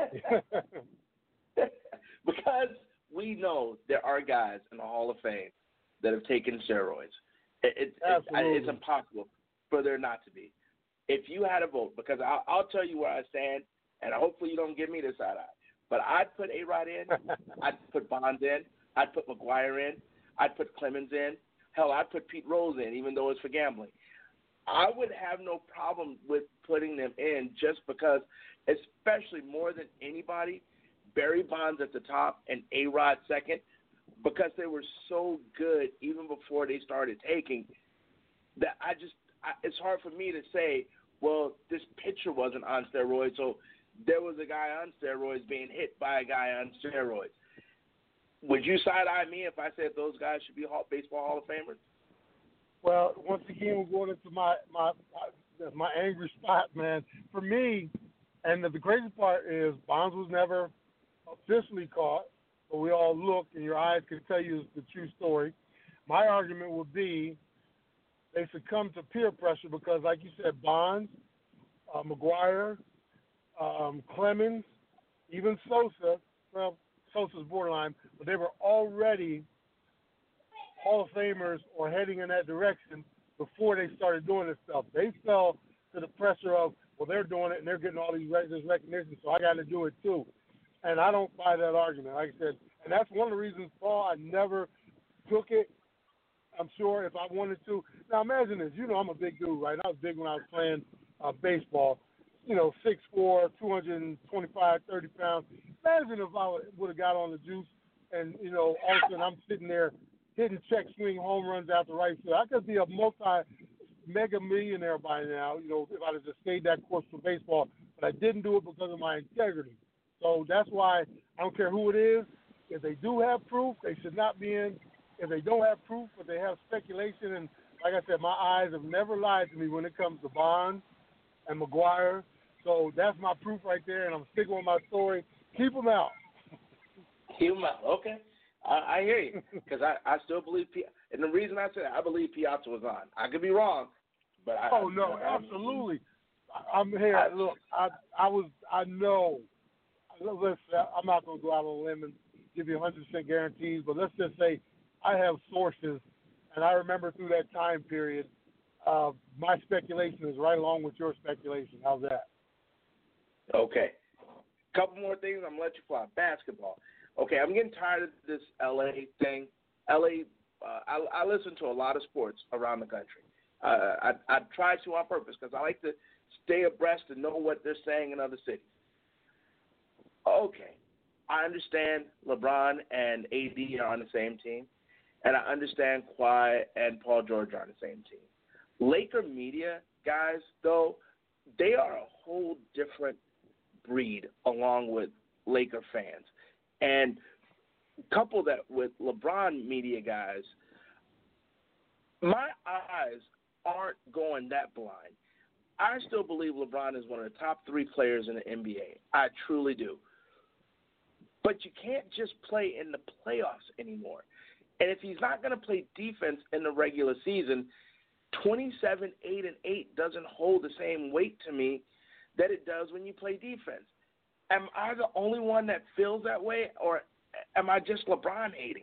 Because we know there are guys in the Hall of Fame that have taken steroids. It, it, it, it's impossible for there not to be. If you had a vote, because I'll, I'll tell you where I stand, and hopefully you don't give me the side eye, but I'd put A-Rod in, I'd put Bonds in, I'd put McGwire in, I'd put Clemens in, hell, I'd put Pete Rose in, even though it's for gambling. I would have no problem with putting them in just because, especially more than anybody, Barry Bonds at the top and A-Rod second, because they were so good even before they started taking, that I just I, it's hard for me to say, well, this pitcher wasn't on steroids, so there was a guy on steroids being hit by a guy on steroids. Would you side-eye me if I said those guys should be Hall, baseball Hall of Famers? Well, once again, we're going into my, my, my, my angry spot, man. For me, and the, the crazy part is Bonds was never officially caught, but we all looked, and your eyes can tell you the true story. My argument would be they succumbed to peer pressure because, like you said, Bonds, uh, McGwire, um, Clemens, even Sosa. Well, Sosa's borderline, but they were already Hall of Famers or heading in that direction before they started doing this stuff. They fell to the pressure of, well, they're doing it and they're getting all these rec- this recognition, so I got to do it too. And I don't buy that argument. Like I said, and that's one of the reasons, Paul, I never took it. I'm sure if I wanted to. Now imagine this. You know I'm a big dude, right? I was big when I was playing uh, baseball. You know, six foot four, two hundred twenty-five, thirty pounds. Imagine if I would have got on the juice and, you know, all of a sudden I'm sitting there hitting check swing home runs out the right field. I could be a multi-mega millionaire by now, you know, if I'd have just stayed that course for baseball. But I didn't do it because of my integrity. So that's why I don't care who it is. If they do have proof, they should not be in. If they don't have proof, but they have speculation, and like I said, my eyes have never lied to me when it comes to Bonds and McGwire. So that's my proof right there, and I'm sticking with my story. Keep them out. Keep them out. Okay. I, I hear you, because I, I still believe P- – and the reason I say that, I believe Piazza was on. I could be wrong, but I – Oh, no, I, absolutely. I'm here. I, Look, I I was – I know. Listen, I'm not going to go out on a limb and give you one hundred percent guarantees, but let's just say – I have sources, and I remember through that time period, uh, my speculation is right along with your speculation. How's that? Okay. Couple more things. I'm going to let you fly. Basketball. Okay, I'm getting tired of this L A thing. L A, uh, I, I listen to a lot of sports around the country. Uh, I, I try to on purpose because I like to stay abreast and know what they're saying in other cities. Okay, I understand LeBron and A D are on the same team. And I understand Kawhi and Paul George are on the same team. Laker media guys, though, they are a whole different breed along with Laker fans. And couple that with LeBron media guys, my eyes aren't going that blind. I still believe LeBron is one of the top three players in the N B A. I truly do. But you can't just play in the playoffs anymore. And if he's not going to play defense in the regular season, twenty-seven, eight, and eight doesn't hold the same weight to me that it does when you play defense. Am I the only one that feels that way, or am I just LeBron hating?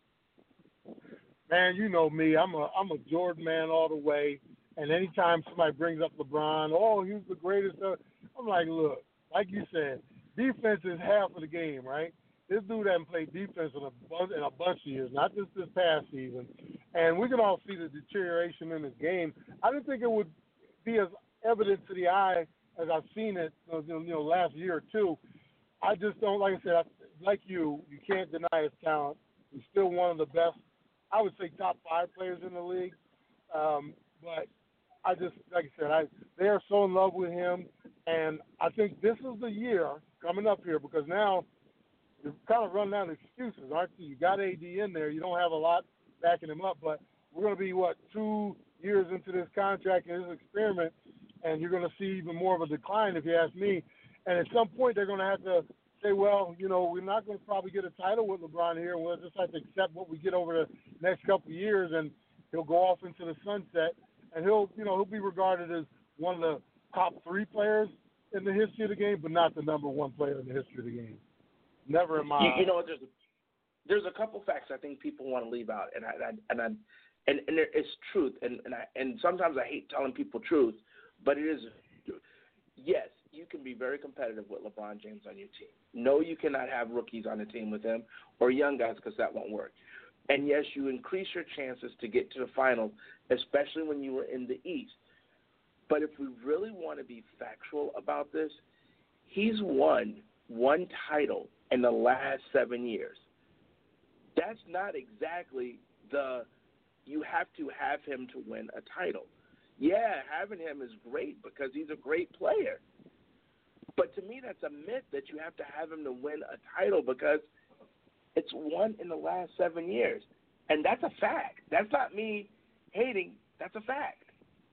Man, you know me. I'm a I'm a Jordan man all the way. And anytime somebody brings up LeBron, oh, he's the greatest. I'm like, look, like you said, defense is half of the game, right? This dude hasn't played defense in a bunch, in a bunch of years, not just this past season. And we can all see the deterioration in his game. I didn't think it would be as evident to the eye as I've seen it, you know, last year or two. I just don't, like I said, I, like you, you can't deny his talent. He's still one of the best, I would say, top five players in the league. Um, but I just, like I said, I they are so in love with him. And I think this is the year coming up here because now you're kind of running out of excuses, aren't you? You got A D in there. You don't have a lot backing him up. But we're going to be, what, two years into this contract and this experiment, and you're going to see even more of a decline if you ask me. And at some point they're going to have to say, well, you know, we're not going to probably get a title with LeBron here. We'll just have to accept what we get over the next couple of years, and he'll go off into the sunset. And he'll, you know, he'll be regarded as one of the top three players in the history of the game, but not the number one player in the history of the game. Never in my you, you know, there's a, there's a couple facts I think people want to leave out, and I, I and I and and there is truth, and and I, and sometimes I hate telling people truth, but it is. Yes, you can be very competitive with LeBron James on your team. No, you cannot have rookies on the team with him or young guys because that won't work. And yes, you increase your chances to get to the finals, especially when you were in the East. But if we really want to be factual about this, he's won one title in the last seven years. That's not exactly the you have to have him to win a title. Yeah, having him is great because he's a great player. But to me, that's a myth that you have to have him to win a title because it's won in the last seven years. And that's a fact. That's not me hating. That's a fact.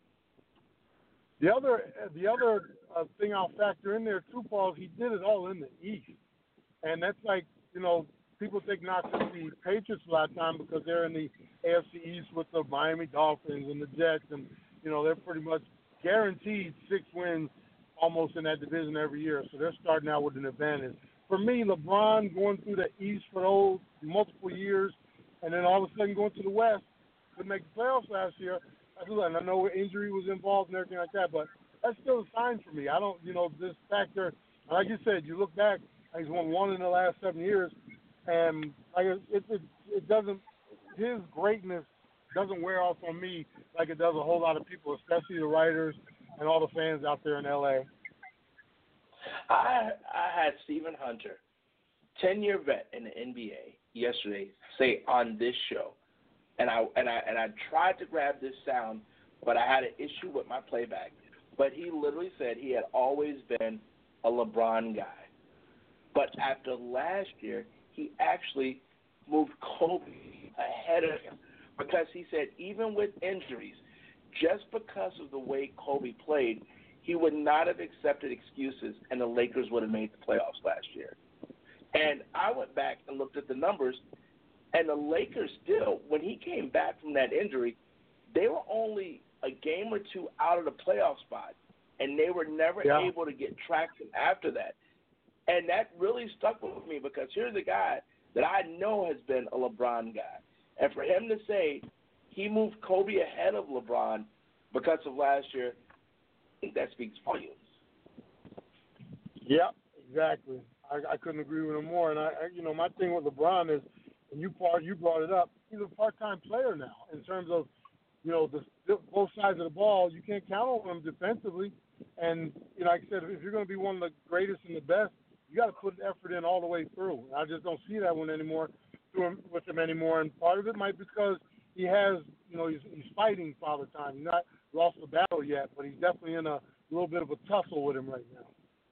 The other the other uh, thing I'll factor in there, too, Paul, is he did it all in the East. And that's like, you know, people take knocks at the Patriots a lot of time because they're in the A F C East with the Miami Dolphins and the Jets. And, you know, they're pretty much guaranteed six wins almost in that division every year. So they're starting out with an advantage. For me, LeBron going through the East for those multiple years, and then all of a sudden going to the West to make the playoffs last year. And I know injury was involved and everything like that, but that's still a sign for me. I don't, you know, this factor. Like you said, you look back, he's won one in the last seven years, and like it, it, it doesn't. His greatness doesn't wear off on me like it does a whole lot of people, especially the writers and all the fans out there in L A. I I had Stephen Hunter, ten-year vet in the N B A, yesterday say on this show, and I and I and I tried to grab this sound, but I had an issue with my playback. But he literally said he had always been a LeBron guy, but after last year, he actually moved Kobe ahead of him because he said even with injuries, just because of the way Kobe played, he would not have accepted excuses, and the Lakers would have made the playoffs last year. And I went back and looked at the numbers, and the Lakers still, when he came back from that injury, they were only a game or two out of the playoff spot, and they were never yeah. able to get traction after that. And that really stuck with me because here's a guy that I know has been a LeBron guy. And for him to say he moved Kobe ahead of LeBron because of last year, I think that speaks volumes. Yeah, exactly. I, I couldn't agree with him more. And I, I, you know, my thing with LeBron is, and you part, you brought it up. He's a part-time player now in terms of, you know, the, the both sides of the ball. You can't count on him defensively. And you know, like I said, if you're going to be one of the greatest and the best, you got to put effort in all the way through. I just don't see that one anymore through him, with him anymore. And part of it might be because he has, you know, he's, he's fighting Father Time. He's not lost the battle yet, but he's definitely in a little bit of a tussle with him right now.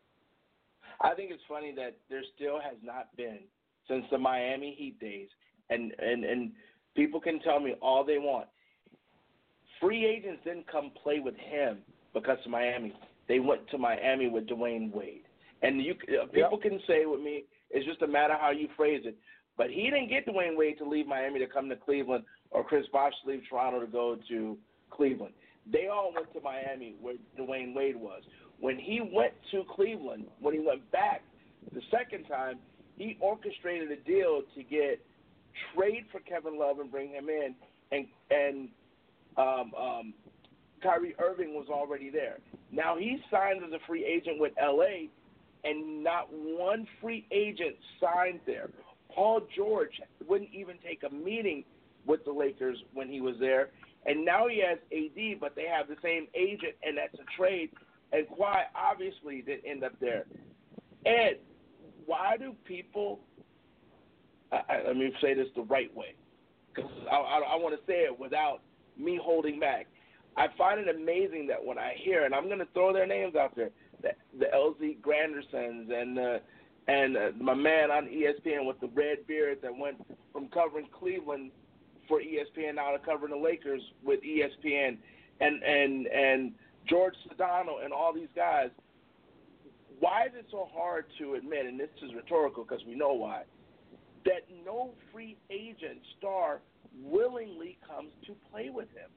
I think it's funny that there still has not been, since the Miami Heat days, and, and, and people can tell me all they want, free agents didn't come play with him because of Miami. They went to Miami with Dwayne Wade. And you people yep. can say with me, it's just a matter how you phrase it. But he didn't get Dwayne Wade to leave Miami to come to Cleveland, or Chris Bosh to leave Toronto to go to Cleveland. They all went to Miami where Dwayne Wade was. When he went to Cleveland, when he went back the second time, he orchestrated a deal to get trade for Kevin Love and bring him in, and and um, um, Kyrie Irving was already there. Now he signed as a free agent with L A, and not one free agent signed there. Paul George wouldn't even take a meeting with the Lakers when he was there, and now he has A D, but they have the same agent, and that's a trade. And Kawhi obviously didn't end up there. Ed, why do people? I, I, let me say this the right way, because I, I, I want to say it without me holding back. I find it amazing that when I hear, and I'm going to throw their names out there, the, the L Z Grandersons and uh, and uh, my man on E S P N with the red beard that went from covering Cleveland for E S P N now to covering the Lakers with E S P N, and and and George Sedano and all these guys. Why is it so hard to admit, and this is rhetorical because we know why, that no free agent star willingly comes to play with him?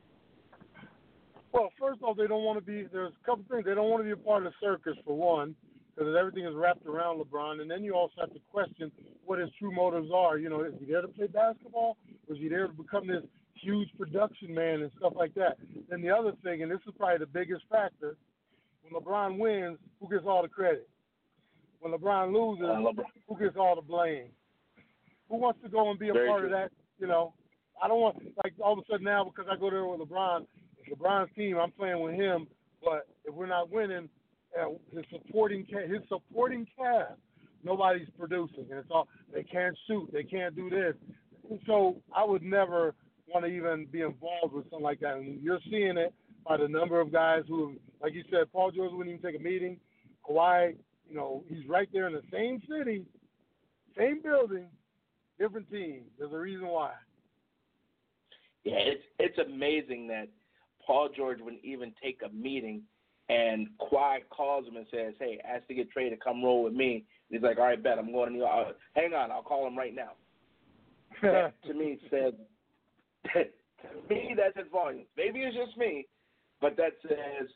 Well, first off, they don't want to be – there's a couple things. They don't want to be a part of the circus, for one, because everything is wrapped around LeBron. And then you also have to question what his true motives are. You know, is he there to play basketball? Or is he there to become this huge production man and stuff like that? Then the other thing, and this is probably the biggest factor, when LeBron wins, who gets all the credit? When LeBron loses, uh, LeBron. who gets all the blame? Who wants to go and be a Very part true. of that? You know, I don't want – like all of a sudden now because I go there with LeBron – LeBron's team, I'm playing with him, but if we're not winning, uh, his supporting ca- his supporting cast, nobody's producing, and it's all they can't shoot, they can't do this, and so I would never want to even be involved with something like that. And you're seeing it by the number of guys who, like you said, Paul George wouldn't even take a meeting. Kawhi, you know, he's right there in the same city, same building, different team. There's a reason why. Yeah, it's it's amazing that Paul George wouldn't even take a meeting, and Kawhi calls him and says, hey, ask to get traded, come roll with me. And he's like, all right, bet, I'm going to New York. Hang on, I'll call him right now. That, to me, said, to me, that says volumes. Maybe it's just me, but that says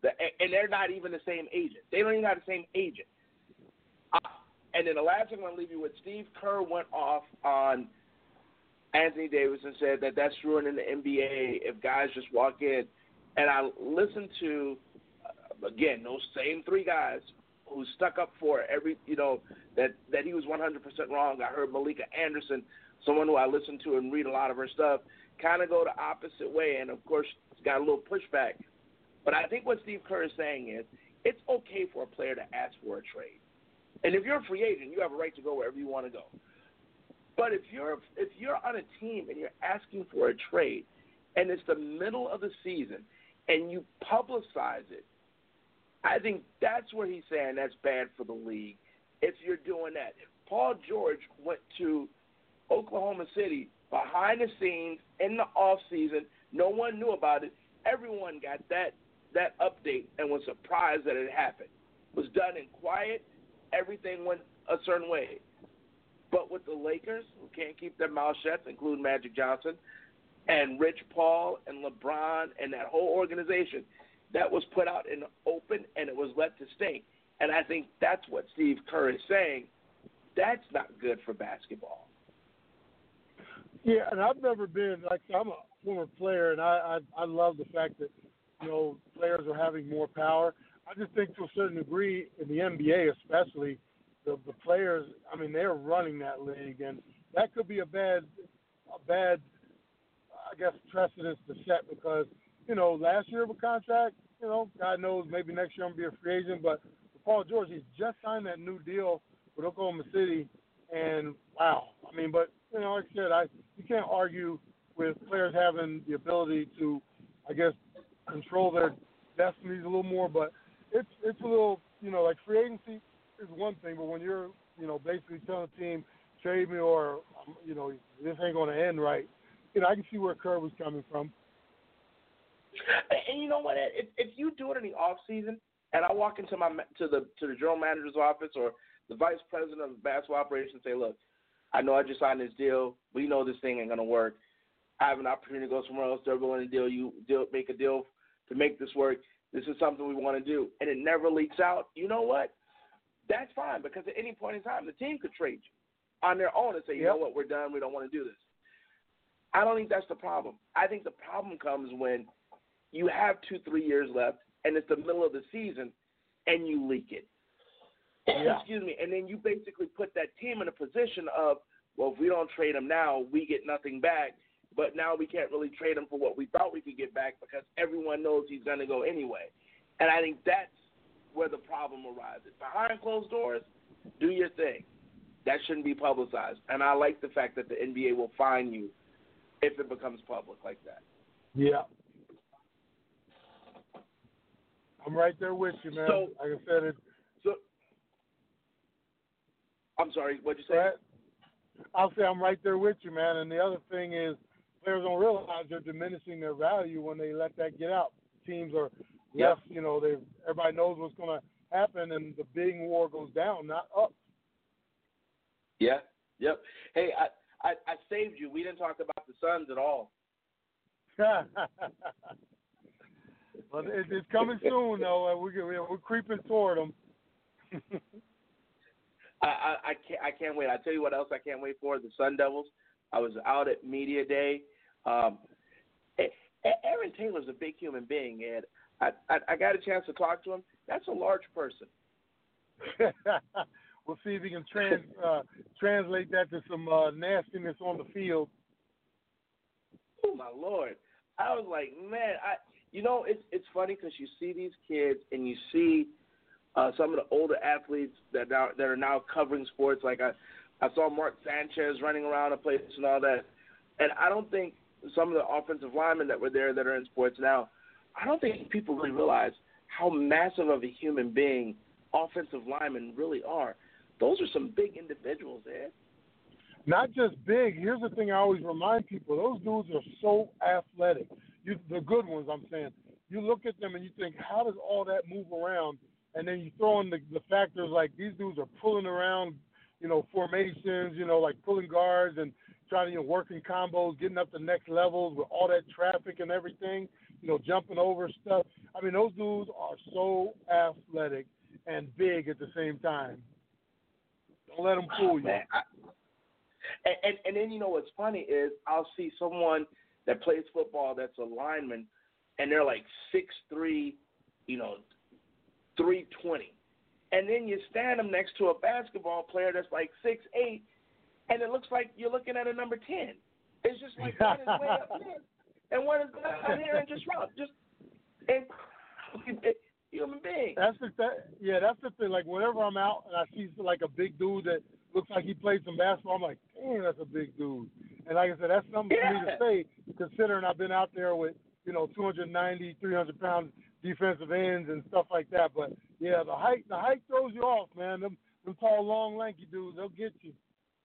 The, and they're not even the same agent. They don't even have the same agent. Uh, and then the last thing I'm going to leave you with, Steve Kerr went off on Anthony Davis and said that that's ruining the N B A if guys just walk in. And I listened to, uh, again, those same three guys who stuck up for every, you know, that, that he was one hundred percent wrong. I heard Malika Anderson, someone who I listen to and read a lot of her stuff, kind of go the opposite way. And, of course, got a little pushback. But I think what Steve Kerr is saying is it's okay for a player to ask for a trade. And if you're a free agent, you have a right to go wherever you want to go. But if you're if you're on a team and you're asking for a trade and it's the middle of the season and you publicize it, I think that's where he's saying that's bad for the league if you're doing that. Paul George went to Oklahoma City behind the scenes in the off season. No one knew about it. Everyone got that that update and was surprised that it happened. It was done in quiet. Everything went a certain way. But with the Lakers, who can't keep their mouth shut, including Magic Johnson, and Rich Paul and LeBron and that whole organization, that was put out in the open and it was let to stink. And I think that's what Steve Kerr is saying. That's not good for basketball. Yeah, and I've never been, like, I'm a former player, and I, I, I love the fact that, you know, players are having more power. I just think to a certain degree, in the N B A especially, the, the players, I mean, they're running that league, and that could be a bad, a bad, I guess, precedence to set because, you know, last year of a contract, you know, God knows maybe next year I'm going to be a free agent, but for Paul George, he's just signed that new deal with Oklahoma City, and wow, I mean, but, you know, like I said, I you can't argue with players having the ability to, I guess, control their destinies a little more, but it's it's a little, you know, like free agency is one thing, but when you're, you know, basically telling a team, trade me or, um, you know, this ain't going to end right, you know, I can see where Kerr was coming from. And you know what? If, if you do it in the off season, and I walk into my to the to the general manager's office or the vice president of basketball operations, and say, look, I know I just signed this deal. We know this thing ain't gonna work. I have an opportunity to go somewhere else. They're willing to deal you deal make a deal to make this work. This is something we want to do, and it never leaks out. You know what? That's fine because at any point in time, the team could trade you on their own and say, you yep. know what, we're done. We don't want to do this. I don't think that's the problem. I think the problem comes when you have two, three years left, and it's the middle of the season, and you leak it. Yeah. Excuse me. And then you basically put that team in a position of, well, if we don't trade him now, we get nothing back. But now we can't really trade him for what we thought we could get back because everyone knows he's going to go anyway. And I think that's where the problem arises. Behind closed doors, do your thing. That shouldn't be publicized. And I like the fact that the N B A will fine you if it becomes public like that. Yeah. I'm right there with you, man. So, like I said, it. So, I'm sorry, what'd you say? Right? I'll say I'm right there with you, man. And the other thing is, players don't realize they're diminishing their value when they let that get out. Teams are Yep. less, you know, they everybody knows what's going to happen, and the bidding war goes down, not up. Yeah. Yep. Hey, I, I, I saved you. We didn't talk about the Suns at all. But it, it's coming soon, though. And we're we're creeping toward them. I, I, I can't I can't wait. I tell you what else I can't wait for: the Sun Devils. I was out at media day. Um, Aaron Taylor's a big human being, and I, I I got a chance to talk to him. That's a large person. We'll see if he can trans uh, translate that to some uh, nastiness on the field. Oh my Lord! I was like, man, I you know it's it's funny because you see these kids and you see uh, some of the older athletes that now that are now covering sports. Like I, I saw Mark Sanchez running around the place and all that, and I don't think some of the offensive linemen that were there that are in sports now, I don't think people really realize how massive of a human being offensive linemen really are. Those are some big individuals, man. Not just big. Here's the thing I always remind people. Those dudes are so athletic. You, the good ones, I'm saying. You look at them and you think, how does all that move around? And then you throw in the, the factors like these dudes are pulling around, you know, formations, you know, like pulling guards and trying to, you know, working combos, getting up to next levels with all that traffic and everything. you know, jumping over stuff. I mean, those dudes are so athletic and big at the same time. Don't let them fool you. Man, I, and, and and then you know what's funny is I'll see someone that plays football that's a lineman, and they're like six three, you know, three twenty, and then you stand them next to a basketball player that's like six eight, and it looks like you're looking at a number ten. It's just like one is way up here, and one is down here, and just rough, just and human being. That's the that, yeah, that's the thing. Like whenever I'm out and I see like a big dude that looks like he played some basketball, I'm like, damn, that's a big dude. And like I said, that's something Yeah. for me to say, considering I've been out there with, you know, two ninety, three hundred pound defensive ends and stuff like that. But yeah, the height, the height throws you off, man. Them, them tall, long, lanky dudes, they'll get you.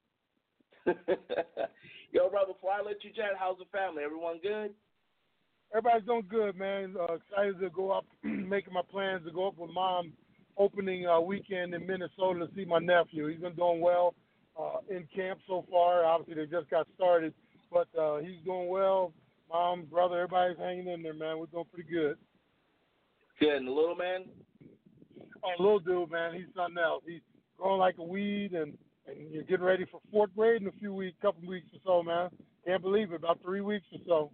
Yo, bro, before I let you chat, how's the family? Everyone good? Everybody's doing good, man. Uh, excited to go up, making my plans to go up with mom opening uh, weekend in Minnesota to see my nephew. He's been doing well uh, in camp so far. Obviously, they just got started, but uh, he's doing well. Mom, brother, everybody's hanging in there, man. We're doing pretty good. Good. And the little man? Oh, little dude, man, he's something else. He's growing like a weed, and, and you're getting ready for fourth grade in a few weeks, couple weeks or so, man. Can't believe it, about three weeks or so.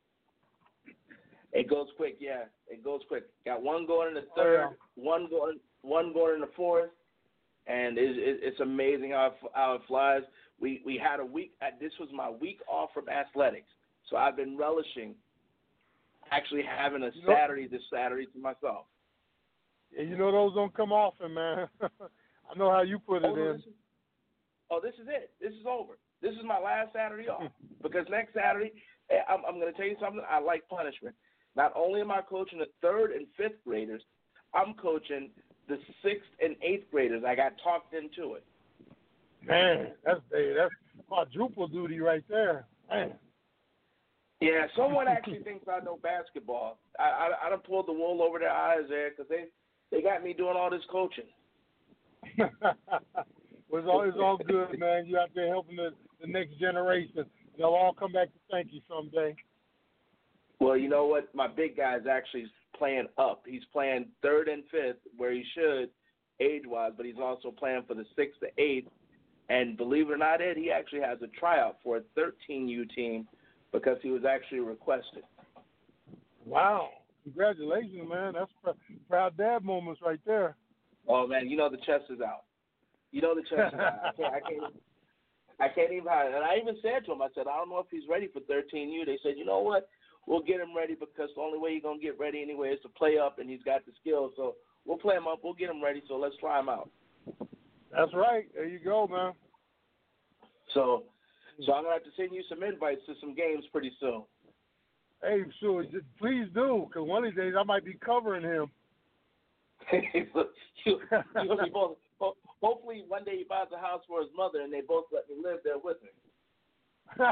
It goes quick, yeah. It goes quick. Got one going in the third, Oh, yeah. one going, one going in the fourth, and it, it, it's amazing how it, how it flies. We we had a week. Uh, this was my week off from athletics, so I've been relishing actually having a You know- Saturday this Saturday to myself. Yeah, you know those don't come often, man. I know how you put it Oh, no, in. this is, oh, this is it. This is over. This is my last Saturday off because next Saturday, eh, I'm, I'm going to tell you something. I like punishment. Not only am I coaching the third and fifth graders, I'm coaching the sixth and eighth graders. I got talked into it. Man, that's hey, that's quadruple duty right there. Man. Yeah, someone actually thinks I know basketball. I I, I done pulled the wool over their eyes there because they, they got me doing all this coaching. Well, it's all, it's all good, man. You out there helping the, the next generation. They'll all come back to thank you someday. Well, you know what? My big guy's actually playing up. He's playing third and fifth where he should age-wise, but he's also playing for the sixth to eighth. And believe it or not, Ed, he actually has a tryout for a thirteen U team because he was actually requested. Wow. Congratulations, man. That's pr- proud dad moments right there. Oh, man, you know the chest is out. You know the chest is out. I can't, I can't, I can't even hide it. And I even said to him, I said, I don't know if he's ready for thirteen U. They said, you know what? We'll get him ready because the only way he's going to get ready anyway is to play up, and he's got the skills. So we'll play him up. We'll get him ready, so let's try him out. That's right. There you go, man. So so I'm going to have to send you some invites to some games pretty soon. Hey, sure. just Please do, because one of these days I might be covering him. you, you'll be both, ho- hopefully one day he buys a house for his mother, and they both let me live there with him.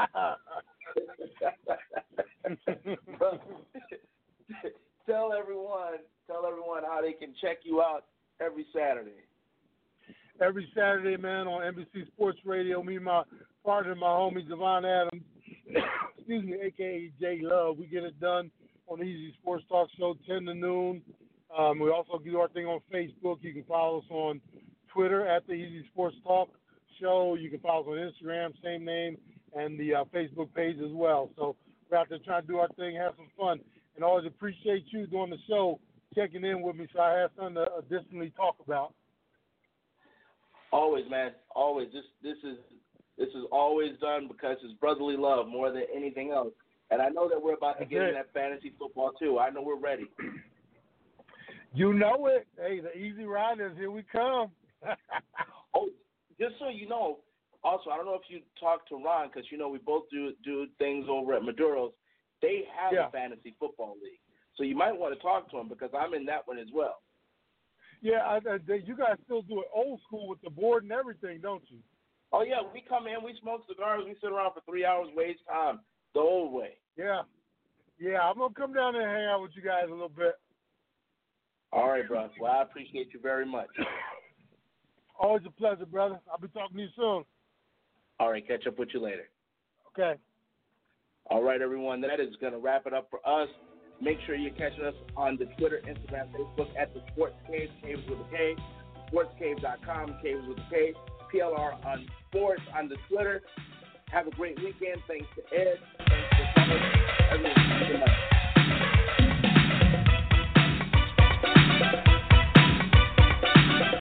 Bro, tell everyone, tell everyone how they can check you out every Saturday. Every Saturday, man, on N B C Sports Radio, me and my partner, my homie, Devon Adams, excuse me, a k a. J Love, we get it done on the Easy Sports Talk Show, ten to noon. Um, we also do our thing on Facebook. You can follow us on Twitter at the Easy Sports Talk Show. You can follow us on Instagram, same name, and the uh, Facebook page as well. So we're out there trying to do our thing, have some fun, and always appreciate you doing the show, checking in with me so I have something to additionally talk about. Always, man. Always. This this is this is always done because it's brotherly love more than anything else. And I know that we're about to get in that fantasy football too. I know we're ready. You know it. Hey, the Easy Riders, here we come. Oh, just so you know, also, I don't know if you talked to Ron because, you know, we both do do things over at Maduro's. They have Yeah. a fantasy football league. So you might want to talk to him because I'm in that one as well. Yeah, I, I, they, you guys still do it old school with the board and everything, don't you? Oh, yeah, we come in, we smoke cigars, we sit around for three hours, waste time, the old way. Yeah. Yeah, I'm going to come down there and hang out with you guys a little bit. All right, bro. Well, I appreciate you very much. Always a pleasure, brother. I'll be talking to you soon. All right, catch up with you later. Okay. All right, everyone, that is going to wrap it up for us. Make sure you're catching us on the Twitter, Instagram, Facebook at the Sports Cave, Caves with a K, sports cave dot com, Caves with a K, P L R on Sports on the Twitter. Have a great weekend. Thanks to Ed.